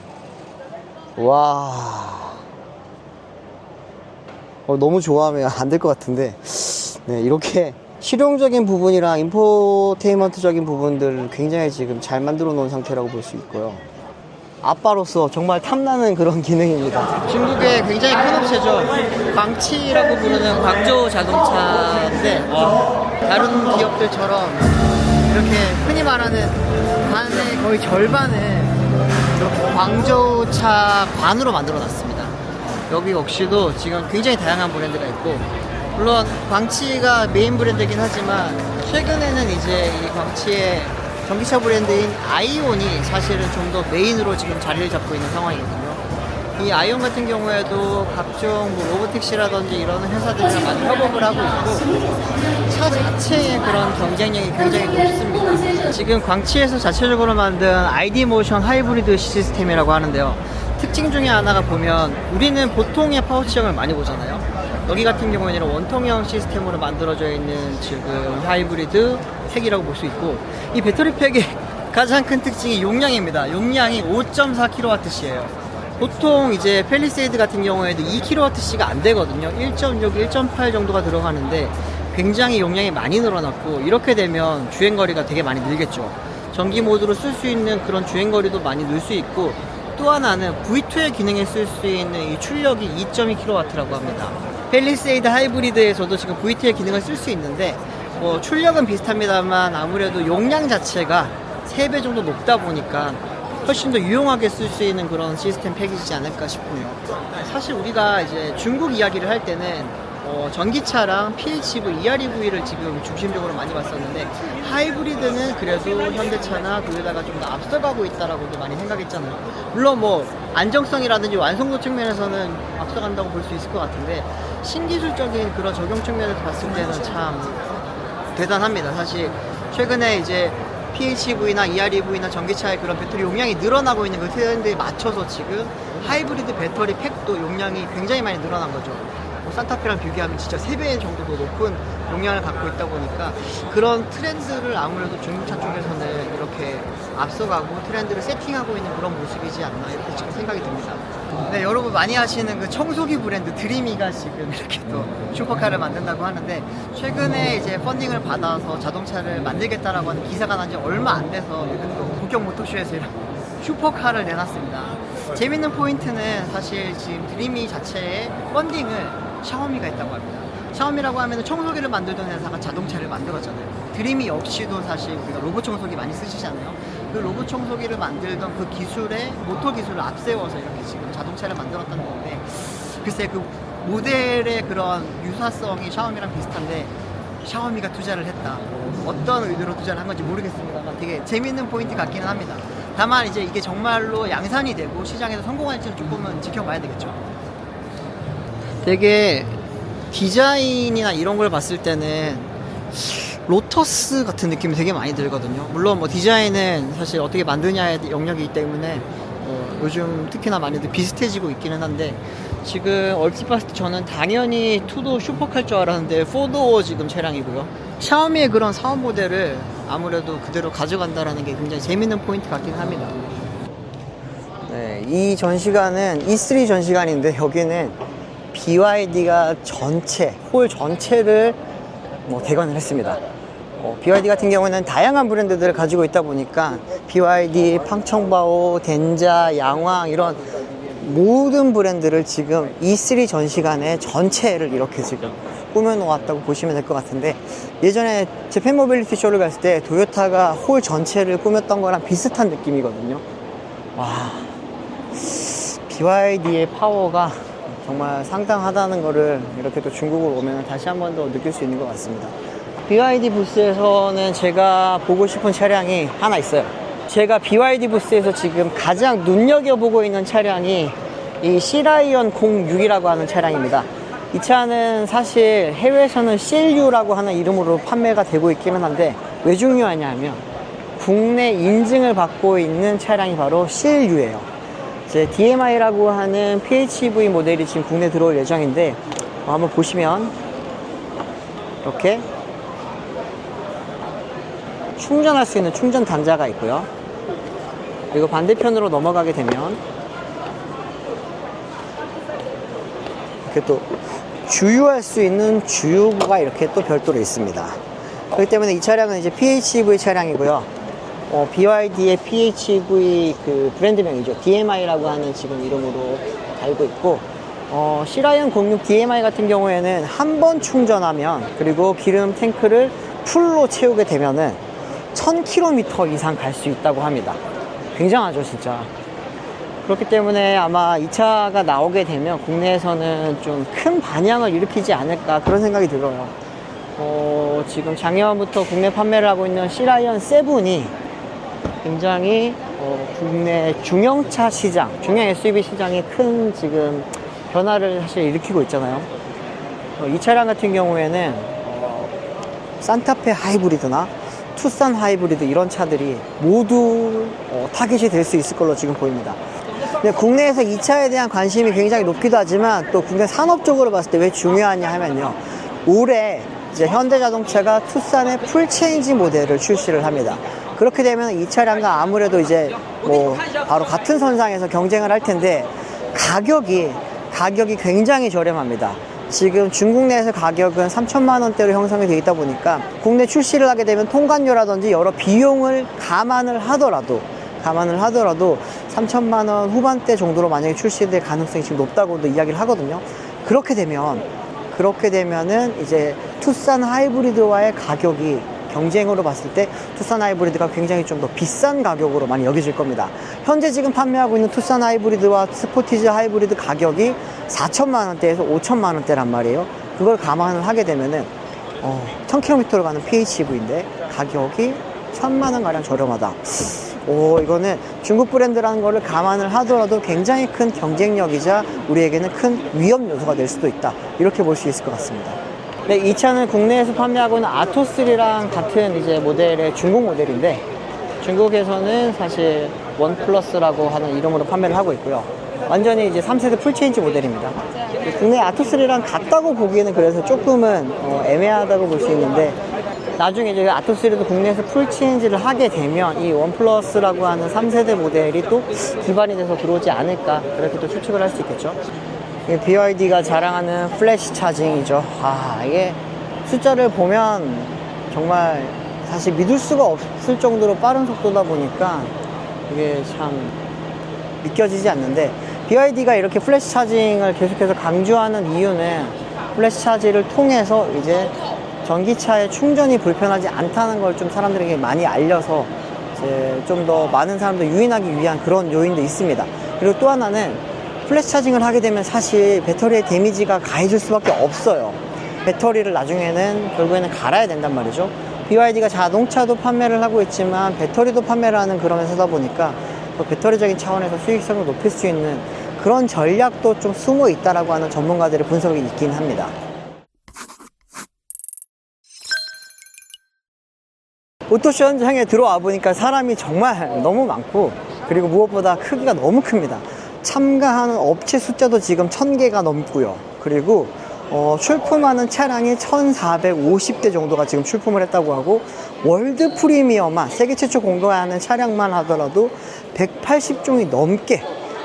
너무 좋아하면 안 될 것 같은데, 이렇게 실용적인 부분이랑 인포테인먼트적인 부분들을 굉장히 지금 잘 만들어 놓은 상태라고 볼 수 있고요. 아빠로서 정말 탐나는 그런 기능입니다. 중국의 굉장히 큰 업체죠. 광치라고 부르는 광저우 자동차인데, 다른 기업들처럼 이렇게 흔히 말하는 반의 거의 절반을 이렇게 광저우 차 관으로 만들어 놨습니다. 여기 역시도 지금 굉장히 다양한 브랜드가 있고, 물론 광치가 메인 브랜드이긴 하지만 최근에는 이제 이 광치의 전기차 브랜드인 아이온이 사실은 좀 더 메인으로 지금 자리를 잡고 있는 상황이거든요. 이 아이온 같은 경우에도 각종 뭐 로보택시라든지 이런 회사들이랑 많이 협업을 하고 있고, 차 자체의 그런 경쟁력이 굉장히 높습니다. 지금 광치에서 자체적으로 만든 ID 모션 하이브리드 시스템이라고 하는데요. 특징 중에 하나가 보면 우리는 보통의 파워치형을 많이 보잖아요. 여기 같은 경우에는 원통형 시스템으로 만들어져 있는 지금 하이브리드 팩이라고 볼 수 있고, 이 배터리 팩의 가장 큰 특징이 용량입니다. 용량이 5.4kWh예요. 보통 이제 팰리세이드 같은 경우에도 2kWh가 안 되거든요. 1.6, 1.8 정도가 들어가는데 굉장히 용량이 많이 늘어났고, 이렇게 되면 주행거리가 되게 많이 늘겠죠. 전기 모드로 쓸 수 있는 그런 주행거리도 많이 늘 수 있고, 또 하나는 V2의 기능에 쓸 수 있는 이 출력이 2.2kW라고 합니다. 팰리세이드 하이브리드에서도 지금 V2의 기능을 쓸 수 있는데 뭐 출력은 비슷합니다만 아무래도 용량 자체가 3배 정도 높다 보니까 훨씬 더 유용하게 쓸 수 있는 그런 시스템 팩이지 않을까 싶고요. 사실 우리가 이제 중국 이야기를 할 때는 전기차랑 PHEV, EREV를 지금 중심적으로 많이 봤었는데, 하이브리드는 그래도 현대차나 그에다가 좀 더 앞서가고 있다라고도 많이 생각했잖아요. 물론 뭐 안정성이라든지 완성도 측면에서는 앞서간다고 볼 수 있을 것 같은데, 신기술적인 그런 적용 측면에서 봤을 때는 참 대단합니다. 사실 최근에 이제 PHEV나 EREV나 전기차의 그런 배터리 용량이 늘어나고 있는 그 트렌드에 맞춰서 지금 하이브리드 배터리 팩도 용량이 굉장히 많이 늘어난 거죠. 산타페랑 비교하면 진짜 3배 정도 더 높은 용량을 갖고 있다 보니까 그런 트렌드를 아무래도 중국차 쪽에서는 이렇게 앞서가고 트렌드를 세팅하고 있는 그런 모습이지 않나 이렇게 지금 생각이 듭니다. 네, 여러분 많이 아시는 그 청소기 브랜드 드리미가 지금 이렇게 또 슈퍼카를 만든다고 하는데, 최근에 이제 펀딩을 받아서 자동차를 만들겠다라고 하는 기사가 난 지 얼마 안 돼서 또 북경 모터쇼에서 이런 슈퍼카를 내놨습니다. 재밌는 포인트는 사실 지금 드리미 자체의 펀딩을 샤오미가 했다고 합니다. 샤오미라고 하면 청소기를 만들던 회사가 자동차를 만들었잖아요. 드리미 역시도 사실 우리가 로봇 청소기 많이 쓰시잖아요. 그 로봇 청소기를 만들던 그 기술의 모터 기술을 앞세워서 이렇게 지금 자동차를 만들었다는 건데, 글쎄 그 모델의 그런 유사성이 샤오미랑 비슷한데 샤오미가 투자를 했다. 어떤 의도로 투자를 한 건지 모르겠습니다만 되게 재밌는 포인트 같기는 합니다. 다만 이제 이게 정말로 양산이 되고 시장에서 성공할지는 조금은 지켜봐야 되겠죠. 되게 디자인이나 이런 걸 봤을 때는 로터스 같은 느낌이 되게 많이 들거든요. 물론 뭐 디자인은 사실 어떻게 만드냐의 영역이기 때문에 요즘 특히나 많이들 비슷해지고 있기는 한데, 지금 얼핏 봤을 때 저는 당연히 2도 슈퍼카일 줄 알았는데 4도 지금 차량이고요. 샤오미의 그런 사업 모델을 아무래도 그대로 가져간다라는 게 굉장히 재밌는 포인트 같긴 합니다. 네, 이 전시관은 E3 전시관인데 여기는 BYD가 홀 전체를 대관을 했습니다. BYD 같은 경우는 다양한 브랜드들을 가지고 있다 보니까 BYD, 팡청바오, 덴자, 양왕 이런 모든 브랜드를 지금 E3 전시관에 전체를 이렇게 지금 꾸며놓았다고 보시면 될 것 같은데, 예전에 재팬 모빌리티 쇼를 갔을 때 도요타가 홀 전체를 꾸몄던 거랑 비슷한 느낌이거든요. 와, BYD의 파워가 정말 상당하다는 거를 이렇게 또 중국으로 오면 다시 한 번 더 느낄 수 있는 것 같습니다. BYD 부스에서는 제가 보고 싶은 차량이 하나 있어요. 제가 BYD 부스에서 지금 가장 눈여겨보고 있는 차량이 이 시라이언 06이라고 하는 차량입니다. 이 차는 사실 해외에서는 CLU라고 하는 이름으로 판매가 되고 있기는 한데, 왜 중요하냐 하면 국내 인증을 받고 있는 차량이 바로 CLU예요. 이제 DMI라고 하는 PHEV 모델이 지금 국내에 들어올 예정인데, 한번 보시면 이렇게 충전할 수 있는 충전 단자가 있고요. 그리고 반대편으로 넘어가게 되면 이렇게 또 주유할 수 있는 주유구가 이렇게 또 별도로 있습니다. 그렇기 때문에 이 차량은 이제 PHEV 차량이고요. BYD의 PHEV 그 브랜드명이죠. DMI라고 하는 지금 이름으로 달고 있고, 시라이언 06 DMI 같은 경우에는 한 번 충전하면, 그리고 기름 탱크를 풀로 채우게 되면은 1000km 이상 갈 수 있다고 합니다. 굉장하죠, 진짜. 그렇기 때문에 아마 이 차가 나오게 되면 국내에서는 좀 큰 반향을 일으키지 않을까 그런 생각이 들어요. 지금 작년부터 국내 판매를 하고 있는 시라이언 7이 굉장히 국내 중형차 시장, 중형 SUV 시장에 큰 지금 변화를 사실 일으키고 있잖아요. 이 차량 같은 경우에는 산타페 하이브리드나 투싼 하이브리드 이런 차들이 모두 타깃이 될 수 있을 걸로 지금 보입니다. 근데 국내에서 이 차에 대한 관심이 굉장히 높기도 하지만 또 국내 산업적으로 봤을 때 왜 중요하냐 하면요, 올해 이제 현대자동차가 투싼의 풀체인지 모델을 출시를 합니다. 그렇게 되면 이 차량과 아무래도 이제 뭐 바로 같은 선상에서 경쟁을 할 텐데 가격이 굉장히 저렴합니다. 지금 중국 내에서 가격은 3천만 원대로 형성이 되어 있다 보니까 국내 출시를 하게 되면 통관료라든지 여러 비용을 감안을 하더라도 3천만 원 후반대 정도로 만약에 출시될 가능성이 지금 높다고도 이야기를 하거든요. 그렇게 되면은 이제 투싼 하이브리드와의 가격이 경쟁으로 봤을 때 투싼 하이브리드가 굉장히 좀 더 비싼 가격으로 많이 여겨질 겁니다. 현재 지금 판매하고 있는 투싼 하이브리드와 스포티지 하이브리드 가격이 4천만 원대에서 5천만 원대란 말이에요. 그걸 감안을 하게 되면은 1000km를 가는 PHEV인데 가격이 1000만 원 가량 저렴하다. 이거는 중국 브랜드라는 거를 감안을 하더라도 굉장히 큰 경쟁력이자 우리에게는 큰 위험 요소가 될 수도 있다, 이렇게 볼 수 있을 것 같습니다. 네, 이 차는 국내에서 판매하고 있는 아토3랑 같은 이제 모델의 중국 모델인데, 중국에서는 사실 원 플러스라고 하는 이름으로 판매를 하고 있고요. 완전히 이제 3세대 풀체인지 모델입니다. 국내 아토3랑 같다고 보기에는 그래서 조금은 애매하다고 볼 수 있는데, 나중에 이제 아토3도 국내에서 풀체인지를 하게 되면 이 원 플러스라고 하는 3세대 모델이 또 기반이 돼서 들어오지 않을까, 그렇게 또 추측을 할 수 있겠죠. BYD가 자랑하는 플래시 차징이죠. 이게 숫자를 보면 정말 사실 믿을 수가 없을 정도로 빠른 속도다 보니까 이게 참 믿겨지지 않는데, BYD가 이렇게 플래시 차징을 계속해서 강조하는 이유는 플래시 차징을 통해서 이제 전기차의 충전이 불편하지 않다는 걸 좀 사람들에게 많이 알려서 이제 좀 더 많은 사람들 유인하기 위한 그런 요인도 있습니다. 그리고 또 하나는 플래시 차징을 하게 되면 사실 배터리의 데미지가 가해질 수밖에 없어요. 배터리를 나중에는 결국에는 갈아야 된단 말이죠. BYD가 자동차도 판매를 하고 있지만 배터리도 판매를 하는 그런 회사다 보니까 또 배터리적인 차원에서 수익성을 높일 수 있는 그런 전략도 좀 숨어 있다라고 하는 전문가들의 분석이 있긴 합니다. 오토쇼 현장에 들어와 보니까 사람이 정말 너무 많고, 그리고 무엇보다 크기가 너무 큽니다. 참가하는 업체 숫자도 지금 1000개가 넘고요. 그리고 출품하는 차량이 1450대 정도가 지금 출품을 했다고 하고, 월드 프리미어만 세계 최초 공개하는 차량만 하더라도 180종이 넘게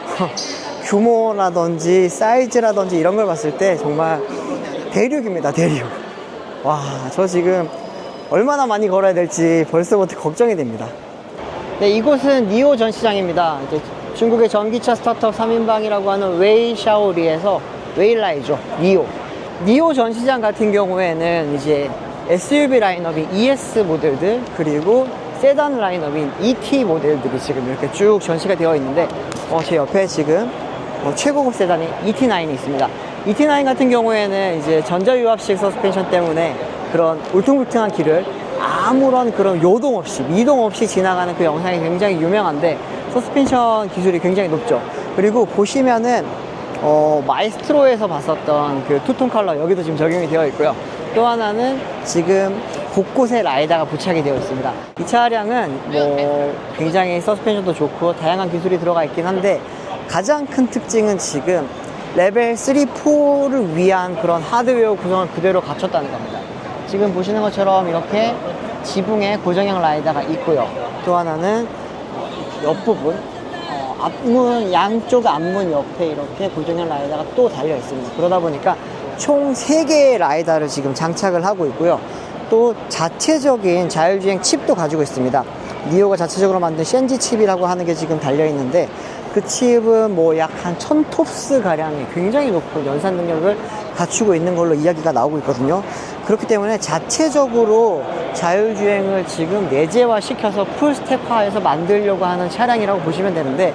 규모라든지 사이즈라든지 이런 걸 봤을 때 정말 대륙입니다, 대륙. 와, 저 지금 얼마나 많이 걸어야 될지 벌써부터 걱정이 됩니다. 네, 이곳은 니오 전시장입니다. 이제 중국의 전기차 스타트업 3인방이라고 하는 웨이샤오리에서 웨일라이죠, 니오 전시장 같은 경우에는 이제 SUV 라인업인 ES 모델들, 그리고 세단 라인업인 ET 모델들이 지금 이렇게 쭉 전시가 되어 있는데, 제 옆에 지금 최고급 세단이 ET9이 있습니다. ET9 같은 경우에는 이제 전자유압식 서스펜션 때문에 그런 울퉁불퉁한 길을 아무런 그런 요동 없이, 미동 없이 지나가는 그 영상이 굉장히 유명한데, 서스펜션 기술이 굉장히 높죠. 그리고 보시면은 마이스트로에서 봤었던 그 투톤 컬러, 여기도 지금 적용이 되어 있고요. 또 하나는 지금 곳곳에 라이다가 부착이 되어 있습니다. 이 차량은 굉장히 서스펜션도 좋고 다양한 기술이 들어가 있긴 한데, 가장 큰 특징은 지금 레벨 3, 4를 위한 그런 하드웨어 구성을 그대로 갖췄다는 겁니다. 지금 보시는 것처럼 이렇게 지붕에 고정형 라이다가 있고요. 또 하나는 옆부분, 앞문, 양쪽 앞문 옆에 이렇게 고정형 라이다가 또 달려 있습니다. 그러다 보니까 총 3개의 라이다를 지금 장착을 하고 있고요. 또 자체적인 자율주행 칩도 가지고 있습니다. 니오가 자체적으로 만든 센지 칩이라고 하는 게 지금 달려 있는데, 그 칩은 약 한 1000톱스 가량의 굉장히 높은 연산 능력을 갖추고 있는 걸로 이야기가 나오고 있거든요. 그렇기 때문에 자체적으로 자율주행을 지금 내재화 시켜서 풀스택화해서 만들려고 하는 차량이라고 보시면 되는데,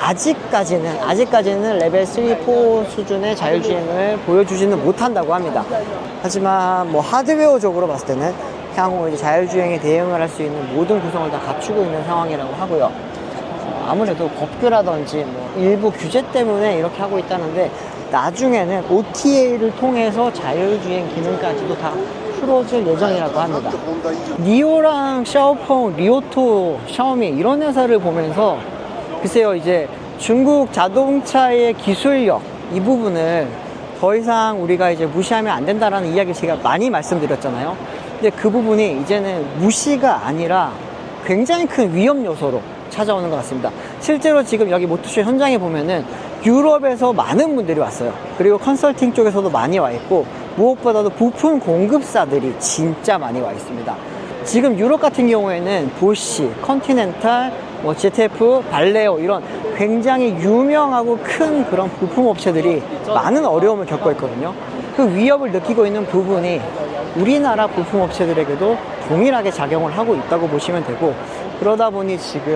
아직까지는 레벨 3, 4 수준의 자율주행을 보여주지는 못한다고 합니다. 하지만 뭐 하드웨어적으로 봤을 때는 향후 이제 자율주행에 대응을 할 수 있는 모든 구성을 다 갖추고 있는 상황이라고 하고요. 아무래도 법규라든지 뭐 일부 규제 때문에 이렇게 하고 있다는데, 나중에는 OTA를 통해서 자율주행 기능까지도 다 풀어줄 예정이라고 합니다. 니오랑 샤오펑, 리오토, 샤오미 이런 회사를 보면서 글쎄요, 이제 중국 자동차의 기술력 이 부분을 더 이상 우리가 이제 무시하면 안 된다라는 이야기를 제가 많이 말씀드렸잖아요. 근데 그 부분이 이제는 무시가 아니라 굉장히 큰 위험 요소로 찾아오는 것 같습니다. 실제로 지금 여기 모터쇼 현장에 보면은 유럽에서 많은 분들이 왔어요. 그리고 컨설팅 쪽에서도 많이 와 있고, 무엇보다도 부품 공급사들이 진짜 많이 와 있습니다. 지금 유럽 같은 경우에는 보쉬, 컨티넨탈, 뭐 ZF, 발레오 이런 굉장히 유명하고 큰 그런 부품 업체들이 많은 어려움을 겪고 있거든요. 그 위협을 느끼고 있는 부분이 우리나라 부품 업체들에게도 동일하게 작용을 하고 있다고 보시면 되고, 그러다 보니 지금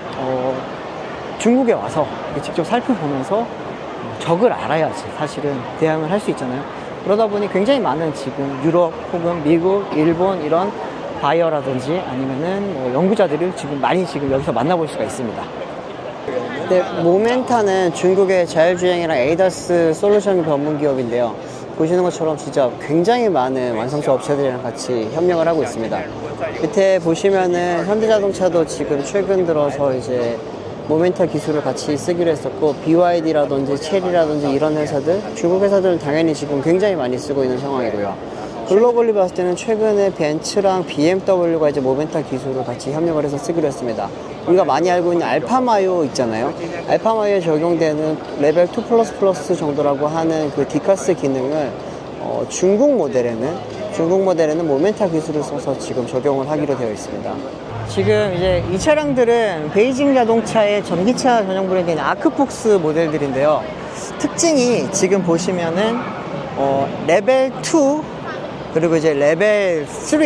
중국에 와서 직접 살펴보면서 적을 알아야지 사실은 대응을 할 수 있잖아요. 그러다 보니 굉장히 많은 지금 유럽 혹은 미국, 일본 이런 바이어라든지 아니면은 뭐 연구자들을 지금 많이 지금 여기서 만나볼 수가 있습니다. 네, 모멘타는 중국의 자율주행이랑 에이다스 솔루션 전문 기업인데요. 보시는 것처럼 진짜 굉장히 많은 완성차 업체들이랑 같이 협력을 하고 있습니다. 밑에 보시면은 현대자동차도 지금 최근 들어서 이제 모멘타 기술을 같이 쓰기로 했었고, BYD라든지 체리라든지 이런 회사들, 중국 회사들은 당연히 지금 굉장히 많이 쓰고 있는 상황이고요. 글로벌리 봤을 때는 최근에 벤츠랑 BMW가 이제 모멘타 기술을 같이 협력을 해서 쓰기로 했습니다. 우리가 많이 알고 있는 알파마요 있잖아요. 알파마요에 적용되는 레벨 2++ 정도라고 하는 그 디카스 기능을 중국 모델에는 모멘타 기술을 써서 지금 적용을 하기로 되어 있습니다. 지금 이제 이 차량들은 베이징 자동차의 전기차 전용 브랜드인 아크폭스 모델들인데요. 특징이 지금 보시면은 레벨 2, 그리고 이제 레벨 3,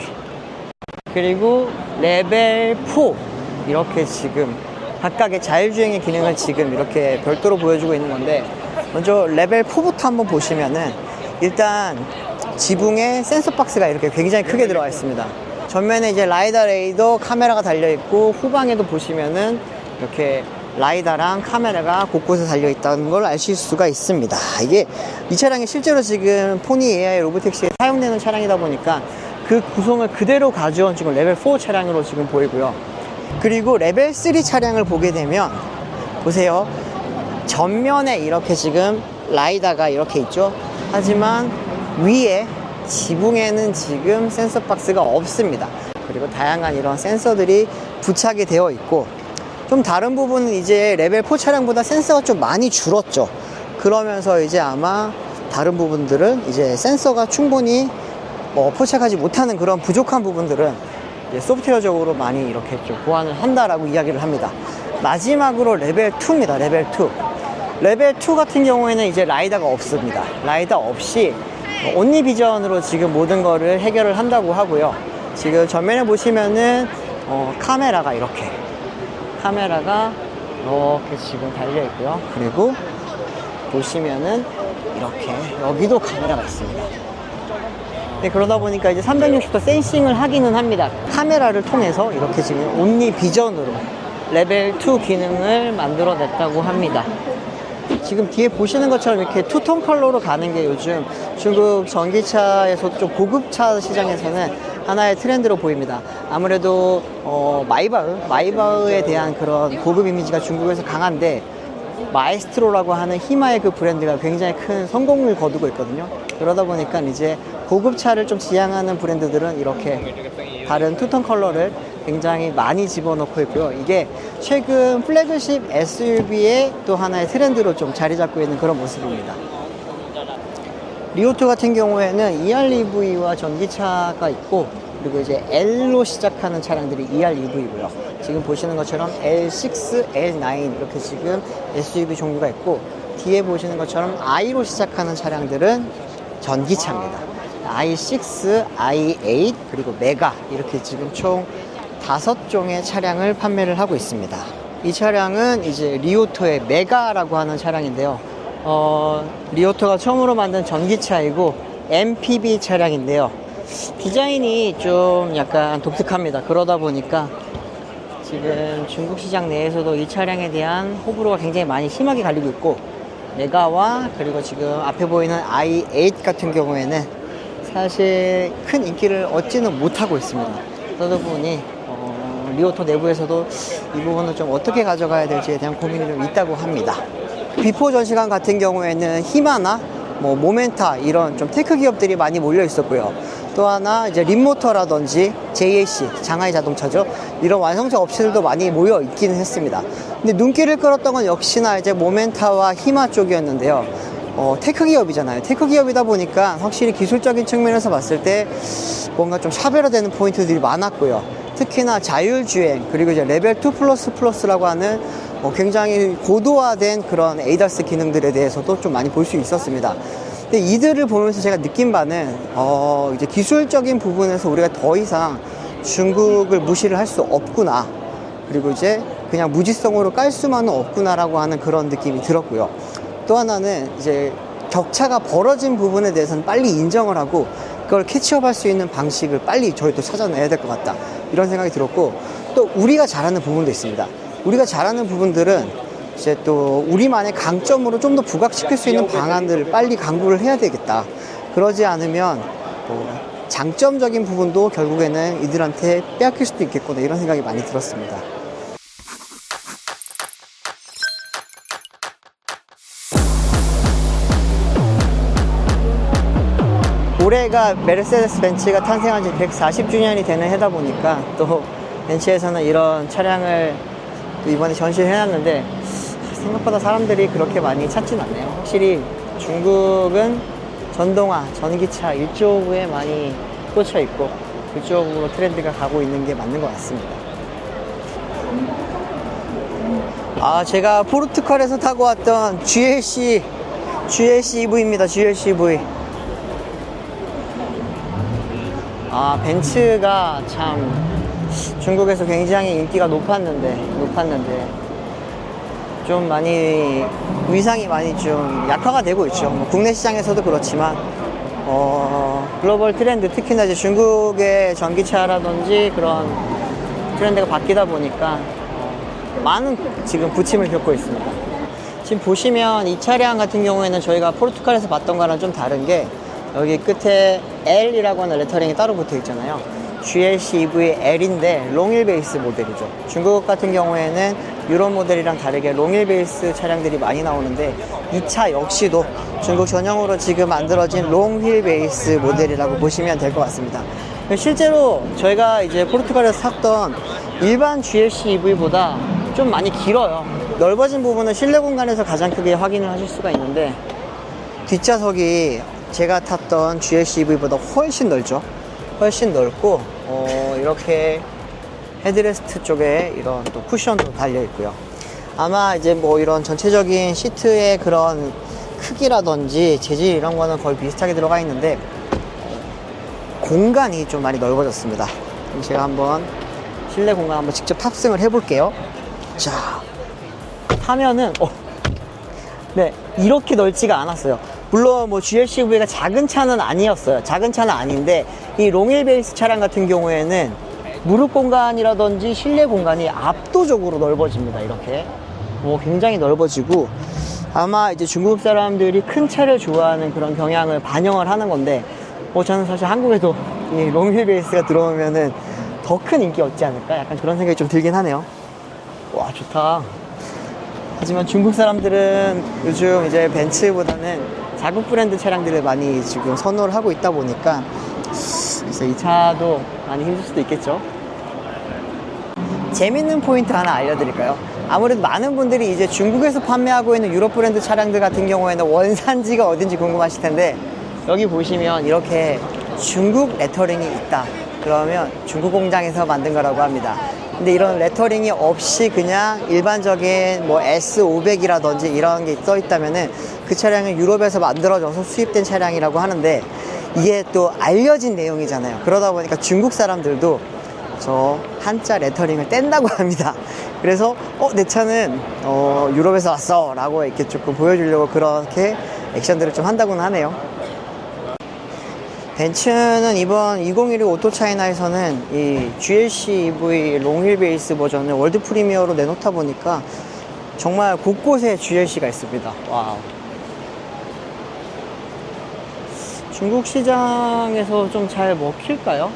그리고 레벨 4 이렇게 지금 각각의 자율주행의 기능을 지금 이렇게 별도로 보여주고 있는 건데, 먼저 레벨 4부터 한번 보시면은 일단 지붕에 센서 박스가 이렇게 굉장히 크게 들어가 있습니다. 전면에 이제 라이다 레이더 카메라가 달려 있고, 후방에도 보시면은 이렇게 라이다랑 카메라가 곳곳에 달려 있다는 걸 아실 수가 있습니다. 이게 이 차량이 실제로 지금 포니 AI 로보택시에 사용되는 차량이다 보니까 그 구성을 그대로 가져온 지금 레벨 4 차량으로 지금 보이고요. 그리고 레벨 3 차량을 보게 되면 보세요. 전면에 이렇게 지금 라이다가 이렇게 있죠. 하지만 위에 지붕에는 지금 센서 박스가 없습니다. 그리고 다양한 이런 센서들이 부착이 되어 있고, 좀 다른 부분은 이제 레벨 4 차량보다 센서가 좀 많이 줄었죠. 그러면서 이제 아마 다른 부분들은 이제 센서가 충분히 포착하지 못하는 그런 부족한 부분들은 이제 소프트웨어적으로 많이 이렇게 좀 보완을 한다라고 이야기를 합니다. 마지막으로 레벨 2입니다. 레벨 2. 레벨 2 같은 경우에는 이제 라이다가 없습니다. 라이다 없이 온리비전으로 지금 모든 거를 해결을 한다고 하고요. 지금 전면에 보시면은 카메라가 이렇게 지금 달려 있고요. 그리고 보시면은 이렇게 여기도 카메라가 있습니다. 네, 그러다 보니까 이제 360도 센싱을 하기는 합니다. 카메라를 통해서 이렇게 지금 온리비전으로 레벨 2 기능을 만들어냈다고 합니다. 지금 뒤에 보시는 것처럼 이렇게 투톤 컬러로 가는 게 요즘 중국 전기차에서 좀 고급차 시장에서는 하나의 트렌드로 보입니다. 아무래도 마이바흐에 대한 그런 고급 이미지가 중국에서 강한데, 마에스트로라고 하는 히마의 그 브랜드가 굉장히 큰 성공을 거두고 있거든요. 그러다 보니까 이제 고급차를 좀 지향하는 브랜드들은 이렇게 다른 투톤 컬러를 굉장히 많이 집어넣고 있고요. 이게 최근 플래그십 SUV의 또 하나의 트렌드로 좀 자리 잡고 있는 그런 모습입니다. 리오토 같은 경우에는 ER-EV와 전기차가 있고, 그리고 이제 L로 시작하는 차량들이 ER-EV고요. 지금 보시는 것처럼 L6, L9 이렇게 지금 SUV 종류가 있고, 뒤에 보시는 것처럼 I로 시작하는 차량들은 전기차입니다. i6, i8 그리고 메가 이렇게 지금 총 5종의 차량을 판매를 하고 있습니다. 이 차량은 이제 리오토의 메가라고 하는 차량인데요. 리오토가 처음으로 만든 전기차이고 MPV 차량인데요. 디자인이 좀 약간 독특합니다. 그러다 보니까 지금 중국 시장 내에서도 이 차량에 대한 호불호가 굉장히 많이 심하게 갈리고 있고, 메가와 그리고 지금 앞에 보이는 i8 같은 경우에는 사실 큰 인기를 얻지는 못하고 있습니다. 그러다 보니 리오토 내부에서도 이 부분을 좀 어떻게 가져가야 될지에 대한 고민이 좀 있다고 합니다. 비포 전시관 같은 경우에는 히마나 모멘타 이런 좀 테크 기업들이 많이 몰려 있었고요. 또 하나 이제 림모터라든지 JAC 장하이 자동차죠. 이런 완성차 업체들도 많이 모여 있기는 했습니다. 근데 눈길을 끌었던 건 역시나 이제 모멘타와 히마 쪽이었는데요. 테크 기업이잖아요. 테크 기업이다 보니까 확실히 기술적인 측면에서 봤을 때 뭔가 좀 차별화되는 포인트들이 많았고요. 특히나 자율주행 그리고 이제 레벨 2++라고 하는 굉장히 고도화된 그런 ADAS 기능들에 대해서도 좀 많이 볼 수 있었습니다. 근데 이들을 보면서 제가 느낀 바는 이제 기술적인 부분에서 우리가 더 이상 중국을 무시를 할 수 없구나, 그리고 이제 그냥 무지성으로 깔 수만은 없구나라고 하는 그런 느낌이 들었고요. 또 하나는 이제 격차가 벌어진 부분에 대해서는 빨리 인정을 하고 그걸 캐치업할 수 있는 방식을 빨리 저희도 찾아내야 될 것 같다, 이런 생각이 들었고, 또 우리가 잘하는 부분도 있습니다. 우리가 잘하는 부분들은 이제 또 우리만의 강점으로 좀 더 부각시킬 수 있는 방안들을 빨리 강구를 해야 되겠다. 그러지 않으면 장점적인 부분도 결국에는 이들한테 빼앗길 수도 있겠구나, 이런 생각이 많이 들었습니다. 올해가 메르세데스 벤츠가 탄생한 지 140주년이 되는 해다 보니까 또 벤츠에서는 이런 차량을 또 이번에 전시를 해놨는데 생각보다 사람들이 그렇게 많이 찾진 않네요. 확실히 중국은 전동화, 전기차 이쪽에 많이 꽂혀 있고 그쪽으로 트렌드가 가고 있는 게 맞는 것 같습니다. 제가 포르투갈에서 타고 왔던 GLC EV입니다. GLC EV. 벤츠가 참 중국에서 굉장히 인기가 높았는데 좀 많이 위상이 많이 좀 약화가 되고 있죠. 국내 시장에서도 그렇지만 글로벌 트렌드, 특히나 이제 중국의 전기차라든지 그런 트렌드가 바뀌다 보니까 많은 지금 부침을 겪고 있습니다. 지금 보시면 이 차량 같은 경우에는 저희가 포르투갈에서 봤던 거랑 좀 다른 게 여기 끝에 L이라고 하는 레터링이 따로 붙어 있잖아요. GLC EV L인데 롱휠 베이스 모델이죠. 중국 같은 경우에는 유럽 모델이랑 다르게 롱휠 베이스 차량들이 많이 나오는데 이 차 역시도 중국 전용으로 지금 만들어진 롱휠 베이스 모델이라고 보시면 될 것 같습니다. 실제로 저희가 이제 포르투갈에서 탔던 일반 GLC EV보다 좀 많이 길어요. 넓어진 부분은 실내 공간에서 가장 크게 확인을 하실 수가 있는데, 뒷좌석이 제가 탔던 GLC EV보다 훨씬 넓죠. 훨씬 넓고 이렇게 헤드레스트 쪽에 이런 또 쿠션도 달려 있고요. 아마 이제 이런 전체적인 시트의 그런 크기라든지 재질 이런 거는 거의 비슷하게 들어가 있는데 공간이 좀 많이 넓어졌습니다. 그럼 제가 한번 실내 공간 한번 직접 탑승을 해볼게요. 자, 타면은 네, 이렇게 넓지가 않았어요. 물론 GLC EV가 작은 차는 아니었어요. 작은 차는 아닌데 이 롱휠 베이스 차량 같은 경우에는 무릎 공간이라든지 실내 공간이 압도적으로 넓어집니다. 이렇게 굉장히 넓어지고, 아마 이제 중국 사람들이 큰 차를 좋아하는 그런 경향을 반영을 하는 건데 저는 사실 한국에도 이 롱휠 베이스가 들어오면은 더 큰 인기 얻지 않을까, 약간 그런 생각이 좀 들긴 하네요. 와, 좋다. 하지만 중국 사람들은 요즘 이제 벤츠보다는 자국 브랜드 차량들을 많이 지금 선호를 하고 있다 보니까 그래서 이 차도 많이 힘들 수도 있겠죠. 재밌는 포인트 하나 알려드릴까요? 아무래도 많은 분들이 이제 중국에서 판매하고 있는 유럽 브랜드 차량들 같은 경우에는 원산지가 어딘지 궁금하실 텐데, 여기 보시면 이렇게 중국 레터링이 있다 그러면 중국 공장에서 만든 거라고 합니다. 근데 이런 레터링이 없이 그냥 일반적인 S500이라든지 이런 게 써 있다면은 그 차량은 유럽에서 만들어져서 수입된 차량이라고 하는데, 이게 또 알려진 내용이잖아요. 그러다 보니까 중국 사람들도 저 한자 레터링을 뗀다고 합니다. 그래서 내 차는 유럽에서 왔어 라고 이렇게 조금 보여주려고 그렇게 액션들을 좀 한다고는 하네요. 벤츠는 이번 2016 오토차이나에서는 이 GLC EV 롱휠 베이스 버전을 월드 프리미어로 내놓다 보니까 정말 곳곳에 GLC가 있습니다. 와우. 중국 시장에서 좀 잘 먹힐까요?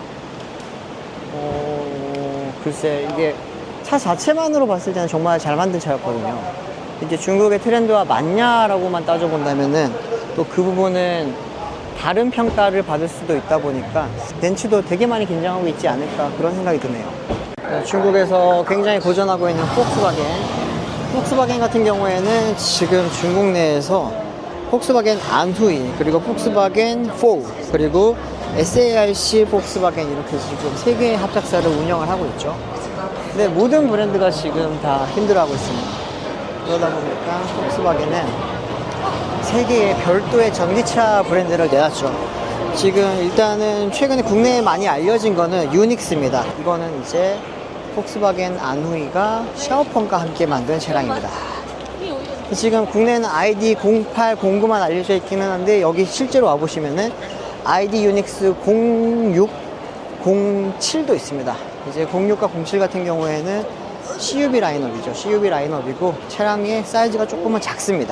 글쎄, 이게 차 자체만으로 봤을 때는 정말 잘 만든 차였거든요. 이제 중국의 트렌드와 맞냐라고만 따져본다면은 또 그 부분은 다른 평가를 받을 수도 있다 보니까 벤츠도 되게 많이 긴장하고 있지 않을까 그런 생각이 드네요. 중국에서 굉장히 고전하고 있는 폭스바겐 같은 경우에는 지금 중국 내에서 폭스바겐 안후이, 그리고 폭스바겐 4, 그리고 SARC 폭스바겐 이렇게 지금 3개의 합작사를 운영을 하고 있죠. 근데 모든 브랜드가 지금 다 힘들어하고 있습니다. 그러다 보니까 폭스바겐은 3개의 별도의 전기차 브랜드를 내놨죠. 지금 일단은 최근에 국내에 많이 알려진 거는 유닉스입니다. 이거는 이제 폭스바겐 안후이가 샤오펑과 함께 만든 차량입니다. 지금 국내에는 ID0809만 알려져 있기는 한데 여기 실제로 와보시면은 ID 유닉스 06, 07도 있습니다. 이제 06과 07 같은 경우에는 CUV 라인업이죠. CUV 라인업이고 차량의 사이즈가 조금은 작습니다.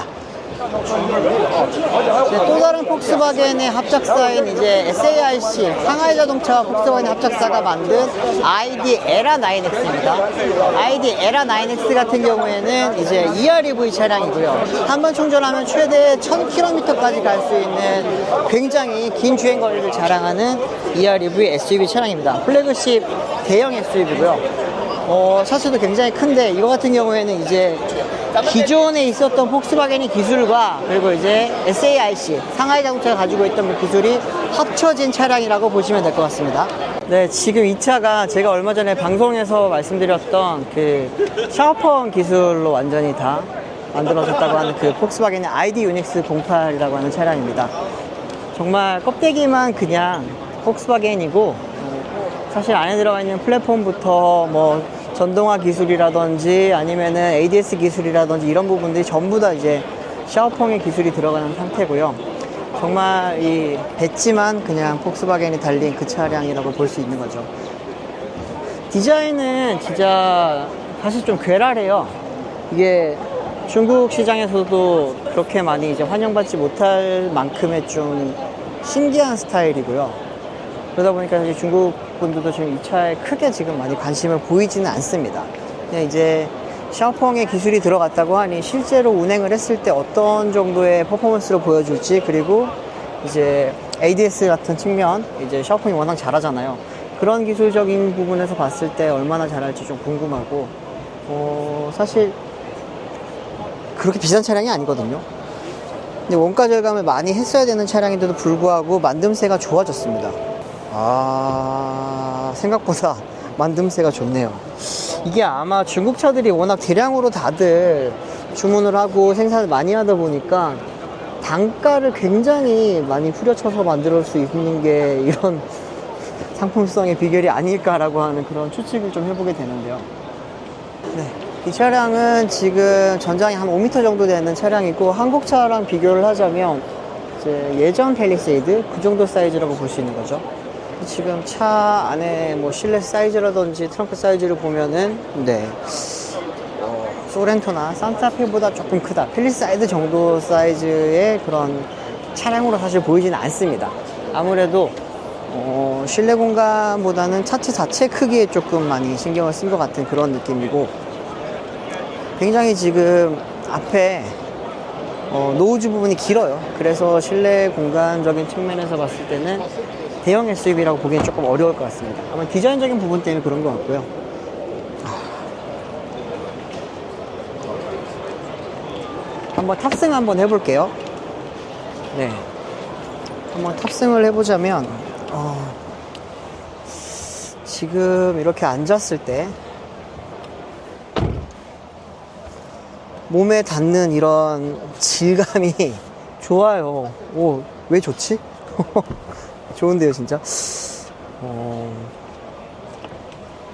또 다른 폭스바겐의 합작사인 이제 SARC 상하이 자동차와 폭스바겐의 합작사가 만든 ID 에라 9X입니다. ID 에라 9X 같은 경우에는 이제 EREV 차량이고요. 한번 충전하면 최대 1000km까지 갈 수 있는 굉장히 긴 주행 거리를 자랑하는 EREV SUV 차량입니다. 플래그십 대형 SUV고요. 차수도 굉장히 큰데 이거 같은 경우에는 이제 기존에 있었던 폭스바겐의 기술과 그리고 이제 SARC 상하이 자동차가 가지고 있던 그 기술이 합쳐진 차량이라고 보시면 될 것 같습니다. 네, 지금 이 차가 제가 얼마 전에 방송에서 말씀드렸던 그 샤오펑 기술로 완전히 다 만들어졌다고 하는 그 폭스바겐의 ID 유닉스 08이라고 하는 차량입니다. 정말 껍데기만 그냥 폭스바겐이고 사실 안에 들어가 있는 플랫폼부터 뭐 전동화 기술이라든지 아니면은 ADS 기술이라든지 이런 부분들이 전부 다 이제 샤오펑의 기술이 들어가는 상태고요. 정말 이 배지만 그냥 폭스바겐이 달린 그 차량이라고 볼 수 있는 거죠. 디자인은 진짜 사실 좀 괴랄해요. 이게 중국 시장에서도 그렇게 많이 이제 환영받지 못할 만큼의 좀 신기한 스타일이고요. 그러다 보니까 이제 중국 분들도 지금 이 차에 크게 지금 많이 관심을 보이지는 않습니다. 그냥 이제 샤오펑의 기술이 들어갔다고 하니 실제로 운행을 했을 때 어떤 정도의 퍼포먼스를 보여줄지, 그리고 이제 ADS 같은 측면, 이제 샤오펑이 워낙 잘하잖아요. 그런 기술적인 부분에서 봤을 때 얼마나 잘할지 좀 궁금하고, 사실 그렇게 비싼 차량이 아니거든요. 근데 원가 절감을 많이 했어야 되는 차량인데도 불구하고 만듦새가 좋아졌습니다. 생각보다 만듦새가 좋네요. 이게 아마 중국 차들이 워낙 대량으로 다들 주문을 하고 생산을 많이 하다 보니까 단가를 굉장히 많이 후려쳐서 만들 수 있는 게 이런 상품성의 비결이 아닐까라고 하는 그런 추측을 좀 해보게 되는데요. 네, 이 차량은 지금 전장이 한 5m 정도 되는 차량이고, 한국 차랑 비교를 하자면 이제 예전 팰리세이드 그 정도 사이즈라고 볼 수 있는 거죠. 지금 차 안에 뭐 실내 사이즈라든지 트렁크 사이즈를 보면은 소렌토나 산타페보다 조금 크다, 팰리세이드 정도 사이즈의 그런 차량으로 사실 보이지는 않습니다. 아무래도 실내 공간보다는 차체 자체 크기에 조금 많이 신경을 쓴 것 같은 그런 느낌이고, 굉장히 지금 앞에 노우즈 부분이 길어요. 그래서 실내 공간적인 측면에서 봤을 때는 대형 SUV라고 보기엔 조금 어려울 것 같습니다. 아마 디자인적인 부분 때문에 그런 것 같고요. 한번 탑승 한번 해볼게요. 네, 한번 탑승을 해보자면 지금 이렇게 앉았을 때 몸에 닿는 이런 질감이 좋아요. 오, 왜 좋지? 좋은데요, 진짜.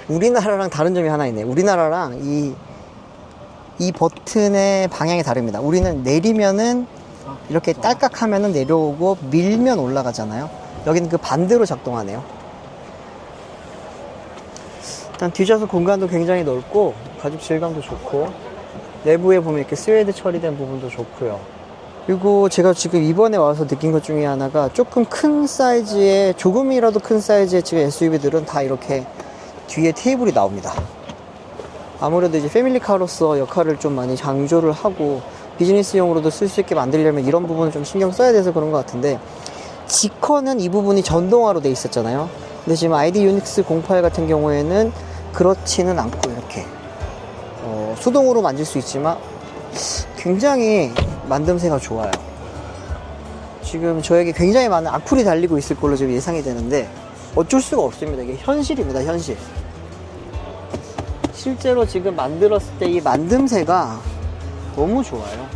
우리나라랑 다른 점이 하나 있네. 우리나라랑 이 버튼의 방향이 다릅니다. 우리는 내리면은 이렇게 딸깍하면은 내려오고 밀면 올라가잖아요. 여기는 그 반대로 작동하네요. 일단 뒷좌석 공간도 굉장히 넓고 가죽 질감도 좋고 내부에 보면 이렇게 스웨이드 처리된 부분도 좋고요. 그리고 제가 지금 이번에 와서 느낀 것 중에 하나가 조금 큰 사이즈의, 조금이라도 큰 사이즈의 지금 SUV들은 다 이렇게 뒤에 테이블이 나옵니다. 아무래도 이제 패밀리카로서 역할을 좀 많이 강조를 하고 비즈니스용으로도 쓸 수 있게 만들려면 이런 부분을 좀 신경 써야 돼서 그런 것 같은데, 지커는 이 부분이 전동화로 돼 있었잖아요. 근데 지금 ID 유닉스 08 같은 경우에는 그렇지는 않고 이렇게 수동으로 만질 수 있지만 굉장히 만듦새가 좋아요. 지금 저에게 굉장히 많은 악플이 달리고 있을 걸로 지금 예상이 되는데 어쩔 수가 없습니다. 이게 현실입니다, 현실. 실제로 지금 만들었을 때 이 만듦새가 너무 좋아요.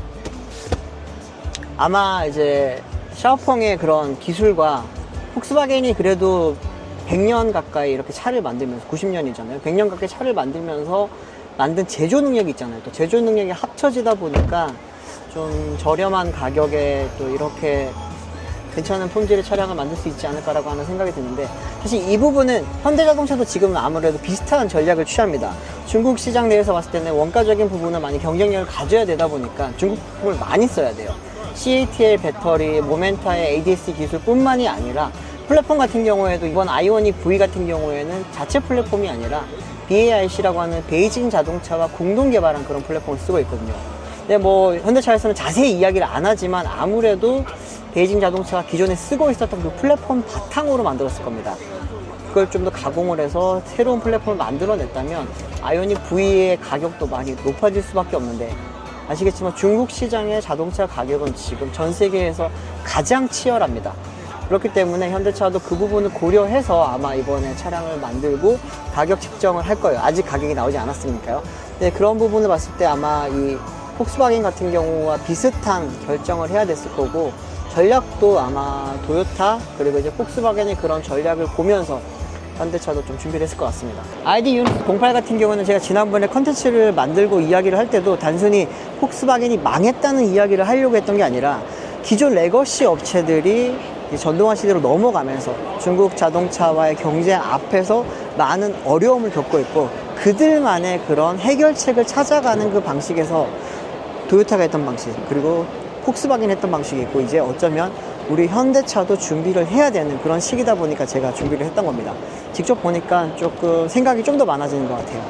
아마 이제 샤오펑의 그런 기술과 폭스바겐이 그래도 100년 가까이 이렇게 차를 만들면서, 90년이잖아요. 100년 가까이 차를 만들면서 만든 제조 능력이 있잖아요. 또 제조 능력이 합쳐지다 보니까 좀 저렴한 가격에 또 이렇게 괜찮은 품질의 차량을 만들 수 있지 않을까라고 하는 생각이 드는데, 사실 이 부분은 현대자동차도 지금은 아무래도 비슷한 전략을 취합니다. 중국 시장 내에서 봤을 때는 원가적인 부분은 많이 경쟁력을 가져야 되다 보니까 중국 품을 많이 써야 돼요. CATL 배터리, 모멘타의 ADS 기술뿐만이 아니라 플랫폼 같은 경우에도 이번 아이오닉 V 같은 경우에는 자체 플랫폼이 아니라 BAIC라고 하는 베이징 자동차와 공동 개발한 그런 플랫폼을 쓰고 있거든요. 근데 뭐 현대차에서는 자세히 이야기를 안 하지만 아무래도 베이징 자동차가 기존에 쓰고 있었던 그 플랫폼 바탕으로 만들었을 겁니다. 그걸 좀 더 가공을 해서 새로운 플랫폼을 만들어냈다면 아이오닉 V의 가격도 많이 높아질 수밖에 없는데, 아시겠지만 중국 시장의 자동차 가격은 지금 전 세계에서 가장 치열합니다. 그렇기 때문에 현대차도 그 부분을 고려해서 아마 이번에 차량을 만들고 가격 책정을 할 거예요. 아직 가격이 나오지 않았으니까요. 근데 그런 부분을 봤을 때 아마 이 폭스바겐 같은 경우와 비슷한 결정을 해야 됐을 거고, 전략도 아마 도요타 그리고 이제 폭스바겐의 그런 전략을 보면서 현대차도 좀 준비를 했을 것 같습니다. ID 유닉스 08 같은 경우는 제가 지난번에 컨텐츠를 만들고 이야기를 할 때도 단순히 폭스바겐이 망했다는 이야기를 하려고 했던 게 아니라, 기존 레거시 업체들이 전동화 시대로 넘어가면서 중국 자동차와의 경쟁 앞에서 많은 어려움을 겪고 있고, 그들만의 그런 해결책을 찾아가는 그 방식에서 도요타가 했던 방식, 그리고 폭스바겐이 했던 방식이 있고, 이제 어쩌면 우리 현대차도 준비를 해야 되는 그런 시기다 보니까 제가 준비를 했던 겁니다. 직접 보니까 조금 생각이 좀 더 많아지는 것 같아요.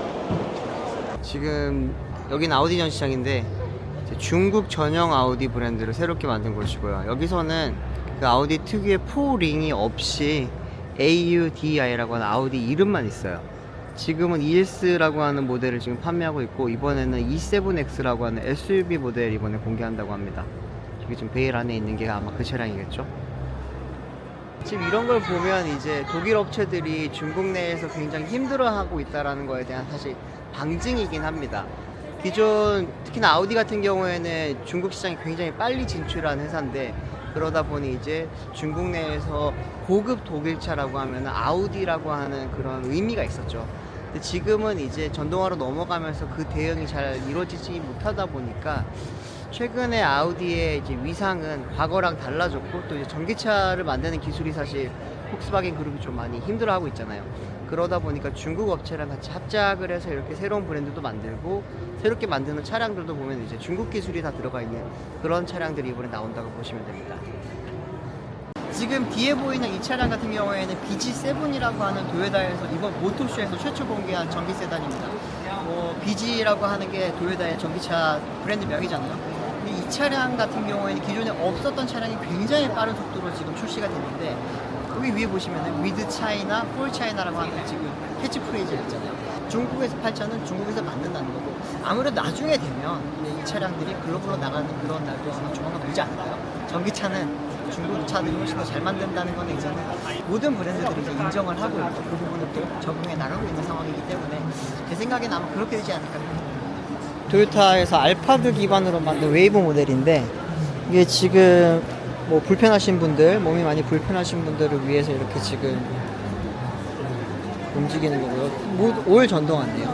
지금 여긴 아우디 전시장인데 중국 전용 아우디 브랜드를 새롭게 만든 곳이고요. 여기서는 그 아우디 특유의 포링이 없이 AUDI라고 하는 아우디 이름만 있어요. 지금은 ES라고 하는 모델을 지금 판매하고 있고, 이번에는 E7X라고 하는 SUV 모델 이번에 공개한다고 합니다. 여기 지금 베일 안에 있는 게 아마 그 차량이겠죠? 지금 이런 걸 보면 이제 독일 업체들이 중국 내에서 굉장히 힘들어하고 있다는 거에 대한 사실 방증이긴 합니다. 기존 특히나 아우디 같은 경우에는 중국 시장에 굉장히 빨리 진출한 회사인데, 그러다 보니 이제 중국 내에서 고급 독일차라고 하면 아우디라고 하는 그런 의미가 있었죠. 근데 지금은 이제 전동화로 넘어가면서 그 대응이 잘 이루어지지 못하다 보니까 최근에 아우디의 이제 위상은 과거랑 달라졌고, 또 이제 전기차를 만드는 기술이 사실 폭스바겐 그룹이 좀 많이 힘들어하고 있잖아요. 그러다 보니까 중국 업체랑 같이 합작을 해서 이렇게 새로운 브랜드도 만들고, 새롭게 만드는 차량들도 보면 이제 중국 기술이 다 들어가 있는 그런 차량들이 이번에 나온다고 보시면 됩니다. 지금 뒤에 보이는 이 차량 같은 경우에는 BG7이라고 하는 도요타에서 이번 모토쇼에서 최초 공개한 전기 세단입니다. BG라고 하는 게 도요타의 전기차 브랜드 명이잖아요. 근데 이 차량 같은 경우에는 기존에 없었던 차량이 굉장히 빠른 속도로 지금 출시가 됐는데, 여기 위에 보시면은 위드 차이나, 폴 차이나라고 하는 지금 캐치프레이즈가 있잖아요. 중국에서 팔 차는 중국에서 만든다는 거고, 아무래도 나중에 되면 이 차량들이 글로벌로 나가는 그런 날도 아마 조만간 오지 않을까요? 전기차는 중국 차들이 훨씬 더 잘 만든다는 건 이제는 모든 브랜드들이 이제 인정을 하고 있고, 그 부분을 또 적응해 나가고 있는 상황이기 때문에 제 생각에는 아마 그렇게 되지 않을까. 도요타에서 알파드 기반으로 만든 웨이브 모델인데, 이게 지금 뭐 불편하신 분들, 몸이 많이 불편하신 분들을 위해서 이렇게 지금 움직이는 거고요. 올 전동화인데요.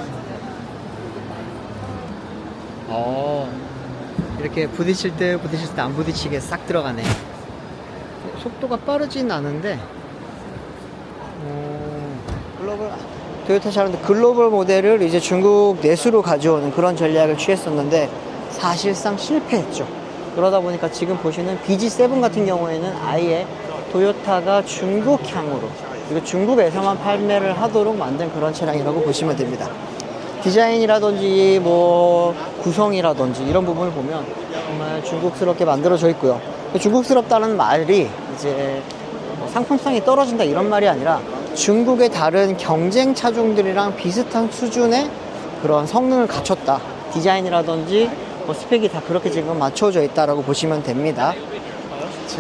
이렇게 부딪힐 때 안 부딪히게 싹 들어가네. 속도가 빠르진 않은데 토요타 차량도 글로벌 모델을 이제 중국 내수로 가져오는 그런 전략을 취했었는데 사실상 실패했죠. 그러다 보니까 지금 보시는 BG7 같은 경우에는 아예 토요타가 중국향으로, 그리고 중국에서만 판매를 하도록 만든 그런 차량이라고 보시면 됩니다. 디자인이라든지 뭐 구성이라든지 이런 부분을 보면 정말 중국스럽게 만들어져 있고요. 중국스럽다는 말이 이제 상품성이 떨어진다 이런 말이 아니라 중국의 다른 경쟁 차종들이랑 비슷한 수준의 그런 성능을 갖췄다. 디자인이라든지 뭐 스펙이 다 그렇게 지금 맞춰져 있다라고 보시면 됩니다. 자,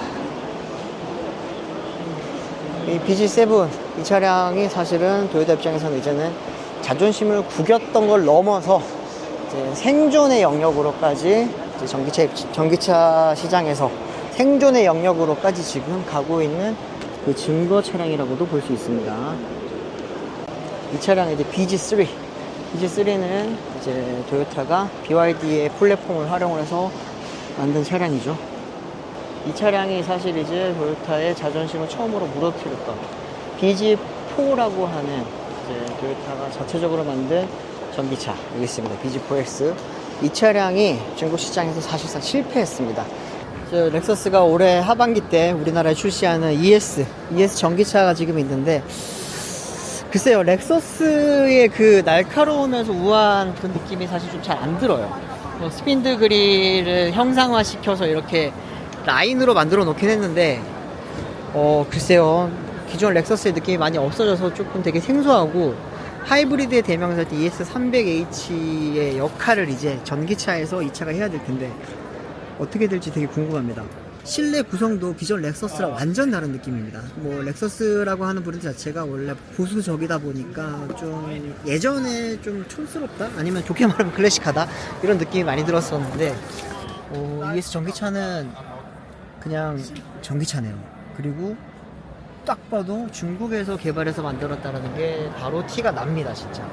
이 BG7 이 차량이 사실은 토요타 입장에서는 이제는 자존심을 구겼던 걸 넘어서 이제 생존의 영역으로까지 이제 전기차 시장에서 생존의 영역으로까지 지금 가고 있는 그 증거 차량이라고도 볼 수 있습니다. 이 차량이 이제 BG3. BG3는 이제 토요타가 BYD의 플랫폼을 활용을 해서 만든 차량이죠. 이 차량이 사실 이제 토요타의 자존심을 처음으로 무너뜨렸던 BG4라고 하는 이제 토요타가 자체적으로 만든 전기차 여기 있습니다. BG4X. 이 차량이 중국 시장에서 사실상 실패했습니다. 렉서스가 올해 하반기 때 우리나라에 출시하는 ES 전기차가 지금 있는데, 글쎄요, 렉서스의 그 날카로우면서 우아한 그 느낌이 사실 좀 잘 안 들어요. 스핀드 그릴을 형상화 시켜서 이렇게 라인으로 만들어 놓긴 했는데, 글쎄요, 기존 렉서스의 느낌이 많이 없어져서 조금 되게 생소하고, 하이브리드의 대명사 ES300H의 역할을 이제 전기차에서 이 차가 해야 될 텐데 어떻게 될지 되게 궁금합니다. 실내 구성도 기존 렉서스랑 완전 다른 느낌입니다. 뭐 렉서스라고 하는 브랜드 자체가 원래 보수적이다 보니까 좀 예전에 좀 촌스럽다? 아니면 좋게 말하면 클래식하다? 이런 느낌이 많이 들었었는데 ES 전기차는 그냥 전기차네요. 그리고 딱 봐도 중국에서 개발해서 만들었다는 게 바로 티가 납니다. 진짜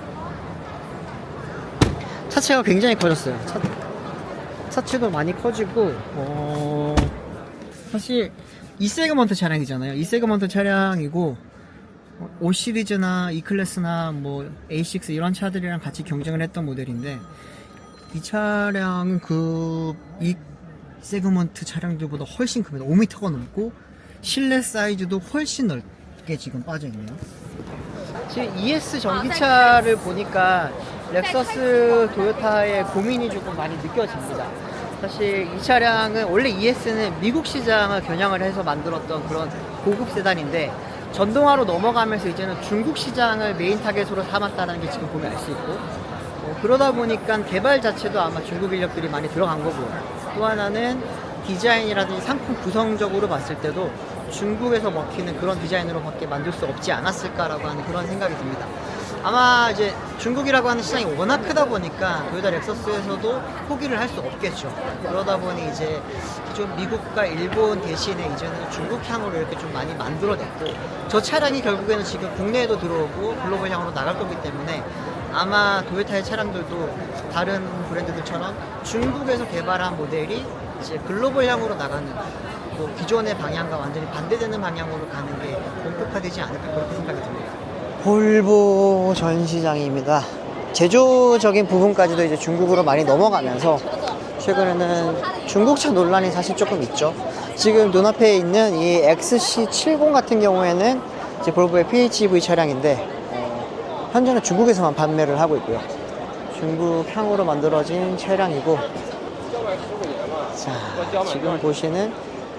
차체가 굉장히 커졌어요. 차체도 많이 커지고 사실 E세그먼트 차량이잖아요. E세그먼트 차량이고 O 시리즈나 E클래스나 뭐 A6 이런 차들이랑 같이 경쟁을 했던 모델인데, 이 차량은 그 E세그먼트 차량들보다 훨씬 큽니다. 5m가 넘고 실내 사이즈도 훨씬 넓게 지금 빠져있네요. 지금 ES 전기차를 보니까 렉서스 토요타의 고민이 조금 많이 느껴집니다. 사실 이 차량은 원래 ES는 미국 시장을 겨냥을 해서 만들었던 그런 고급 세단인데, 전동화로 넘어가면서 이제는 중국 시장을 메인 타겟으로 삼았다는 게 지금 보면 알 수 있고, 그러다 보니까 개발 자체도 아마 중국 인력들이 많이 들어간 거고요. 또 하나는 디자인이라든지 상품 구성적으로 봤을 때도 중국에서 먹히는 그런 디자인으로 밖에 만들 수 없지 않았을까라고 하는 그런 생각이 듭니다. 아마 이제 중국이라고 하는 시장이 워낙 크다 보니까 토요타 렉서스에서도 포기를 할 수 없겠죠. 그러다 보니 이제 좀 미국과 일본 대신에 이제는 중국향으로 이렇게 좀 많이 만들어냈고, 저 차량이 결국에는 지금 국내에도 들어오고 글로벌향으로 나갈 거기 때문에 아마 토요타의 차량들도 다른 브랜드들처럼 중국에서 개발한 모델이 이제 글로벌향으로 나가는, 뭐 기존의 방향과 완전히 반대되는 방향으로 가는 게 본격화되지 않을까 그렇게 생각이 듭니다. 볼보 전시장입니다. 제조적인 부분까지도 이제 중국으로 많이 넘어가면서 최근에는 중국차 논란이 사실 조금 있죠. 지금 눈앞에 있는 이 XC70 같은 경우에는 이제 볼보의 PHEV 차량인데 현재는 중국에서만 판매를 하고 있고요. 중국향으로 만들어진 차량이고, 자, 지금 보시는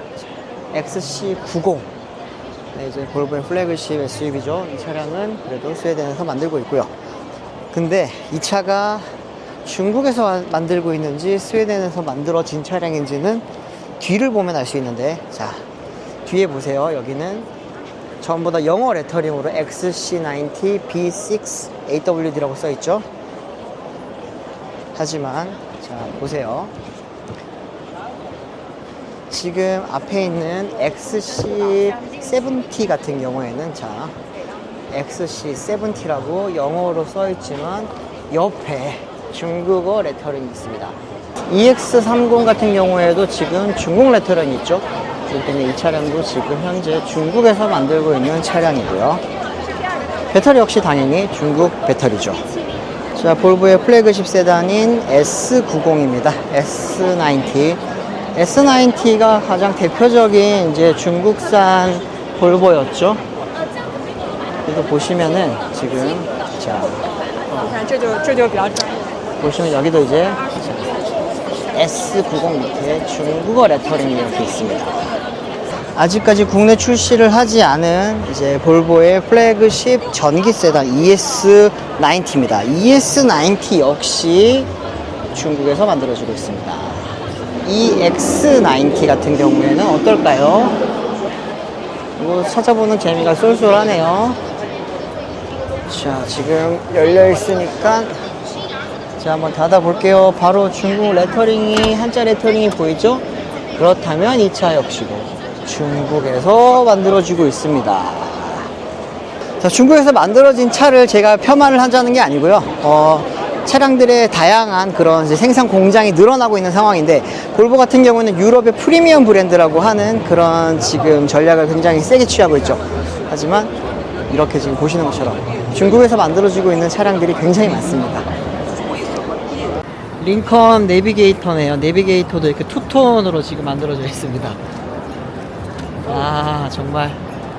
XC90, 네, 이제 볼보의 플래그십 SUV죠. 이 차량은 그래도 스웨덴에서 만들고 있고요. 근데 이 차가 중국에서 만들고 있는지 스웨덴에서 만들어진 차량인지는 뒤를 보면 알 수 있는데, 자, 뒤에 보세요. 여기는 전부 다 영어 레터링으로 XC90 B6AWD라고 써있죠. 하지만 자, 보세요. 지금 앞에 있는 XC70 같은 경우에는 자, XC70라고 영어로 써있지만 옆에 중국어 레터링이 있습니다. EX30 같은 경우에도 지금 중국 레터링이 있죠. 그렇기 때문에 이 차량도 지금 현재 중국에서 만들고 있는 차량이고요. 배터리 역시 당연히 중국 배터리죠. 자, 볼보의 플래그십 세단인 S90입니다. S90. S90가 가장 대표적인 이제 중국산 볼보였죠. 그래서 보시면은 지금 자 보시면 여기도 이제 S90 밑에 중국어 레터링이 이렇게 있습니다. 아직까지 국내 출시를 하지 않은 이제 볼보의 플래그십 전기 세단 ES90입니다. ES90 역시 중국에서 만들어지고 있습니다. EX90 같은 경우에는 어떨까요? 이거 찾아보는 재미가 쏠쏠하네요. 자, 지금 열려 있으니까 자, 한번 닫아 볼게요. 바로 중국 레터링이, 한자 레터링이 보이죠? 그렇다면 이 차 역시도 중국에서 만들어지고 있습니다. 자, 중국에서 만들어진 차를 제가 폄하를 하자는 게 아니고요. 차량들의 다양한 그런 이제 생산 공장이 늘어나고 있는 상황인데, 볼보 같은 경우는 유럽의 프리미엄 브랜드라고 하는 그런 지금 전략을 굉장히 세게 취하고 있죠. 하지만 이렇게 지금 보시는 것처럼 중국에서 만들어지고 있는 차량들이 굉장히 많습니다. 링컨 내비게이터네요. 내비게이터도 이렇게 투톤으로 지금 만들어져 있습니다. 아, 정말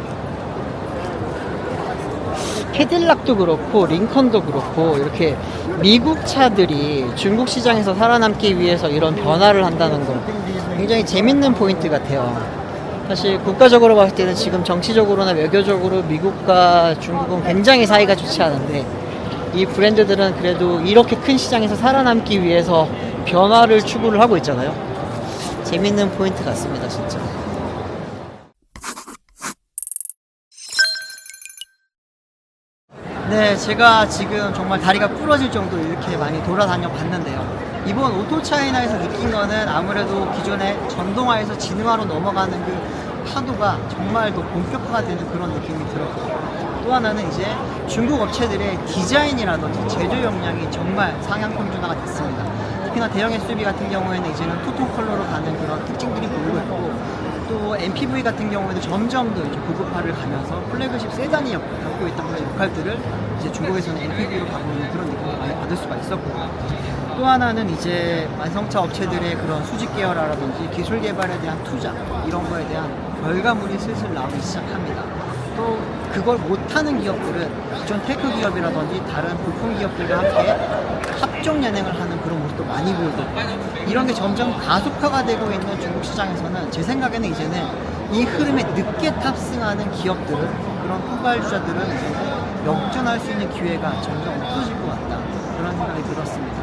캐딜락도 그렇고 링컨도 그렇고 이렇게 미국 차들이 중국 시장에서 살아남기 위해서 이런 변화를 한다는 거 굉장히 재밌는 포인트 같아요. 사실 국가적으로 봤을 때는 지금 정치적으로나 외교적으로 미국과 중국은 굉장히 사이가 좋지 않은데, 이 브랜드들은 그래도 이렇게 큰 시장에서 살아남기 위해서 변화를 추구를 하고 있잖아요. 재밌는 포인트 같습니다, 진짜. 네, 제가 지금 정말 다리가 부러질 정도로 이렇게 많이 돌아다녀 봤는데요. 이번 오토차이나에서 느낀 거는 아무래도 기존의 전동화에서 지능화로 넘어가는 그 파도가 정말 더 본격화가 되는 그런 느낌이 들었고, 또 하나는 이제 중국 업체들의 디자인이라든지 제조 역량이 정말 상향 평준화가 됐습니다. 특히나 대형 SUV 같은 경우에는 이제는 투톤 컬러로 가는 그런 특징들이 보이고 있고, 또 MPV 같은 경우에는 점점 더 이제 고급화를 가면서 플래그십 세단이 갖고 있던 그런 역할들을 이제 중국에서는 MPV로 가고 있는 그런 느낌을 많이 받을 수가 있었고요. 또 하나는 이제 완성차 업체들의 그런 수직 계열화라든지 기술 개발에 대한 투자, 이런 거에 대한 결과물이 슬슬 나오기 시작합니다. 또 그걸 못하는 기업들은 기존 테크 기업이라든지 다른 부품 기업들과 함께 합종 연행을 하는 그런 모습도 많이 보이고, 이런 게 점점 가속화가 되고 있는 중국 시장에서는 제 생각에는 이제는 이 흐름에 늦게 탑승하는 기업들은, 그런 후발주자들은 이제는 역전할 수 있는 기회가 점점 없어질 것 같다, 그런 생각이 들었습니다.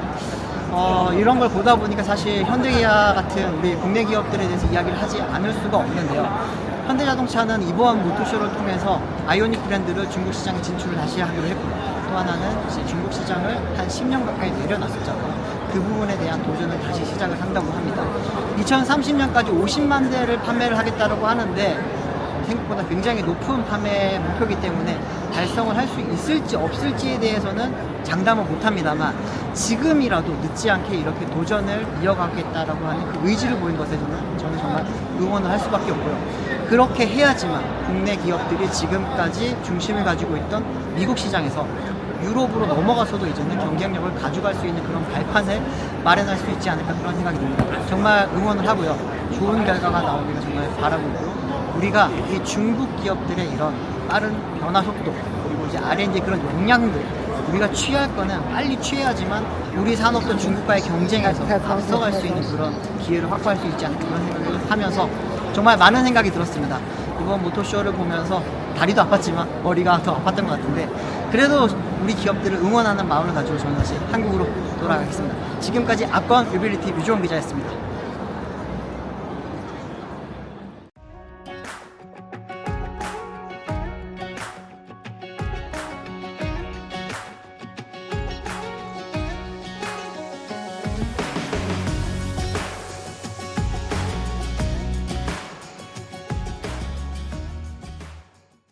이런 걸 보다 보니까 사실 현대기아 같은 우리 국내 기업들에 대해서 이야기를 하지 않을 수가 없는데요. 현대자동차는 이번 모토쇼를 통해서 아이오닉 브랜드를 중국 시장에 진출을 다시 하기로 했고요. 또 하나는 이제 중국 시장을 한 10년 가까이 내려놨었잖아요. 그 부분에 대한 도전을 다시 시작을 한다고 합니다. 2030년까지 50만 대를 판매를 하겠다고 하는데, 생각보다 굉장히 높은 판매 목표이기 때문에 달성을 할 수 있을지 없을지에 대해서는 장담은 못합니다만, 지금이라도 늦지 않게 이렇게 도전을 이어가겠다라고 하는 그 의지를 보인 것에 저는 정말 응원을 할 수밖에 없고요. 그렇게 해야지만 국내 기업들이 지금까지 중심을 가지고 있던 미국 시장에서 유럽으로 넘어가서도 이제는 경쟁력을 가져갈 수 있는 그런 발판을 마련할 수 있지 않을까, 그런 생각이 듭니다. 정말 응원을 하고요. 좋은 결과가 나오기를 정말 바라고 있고, 우리가 이 중국 기업들의 이런 빠른 변화 속도, 그리고 이제 R&D 그런 역량들, 우리가 취할 거는 빨리 취해야지만 우리 산업도 중국과의 경쟁에서 앞서갈 수 있는 그런 기회를 확보할 수 있지 않을까, 그런 생각을 하면서 정말 많은 생각이 들었습니다. 이번 모토쇼를 보면서 다리도 아팠지만 머리가 더 아팠던 것 같은데, 그래도 우리 기업들을 응원하는 마음을 가지고 저는 다시 한국으로 돌아가겠습니다. 지금까지 압권 유빌리티 유주원 기자였습니다.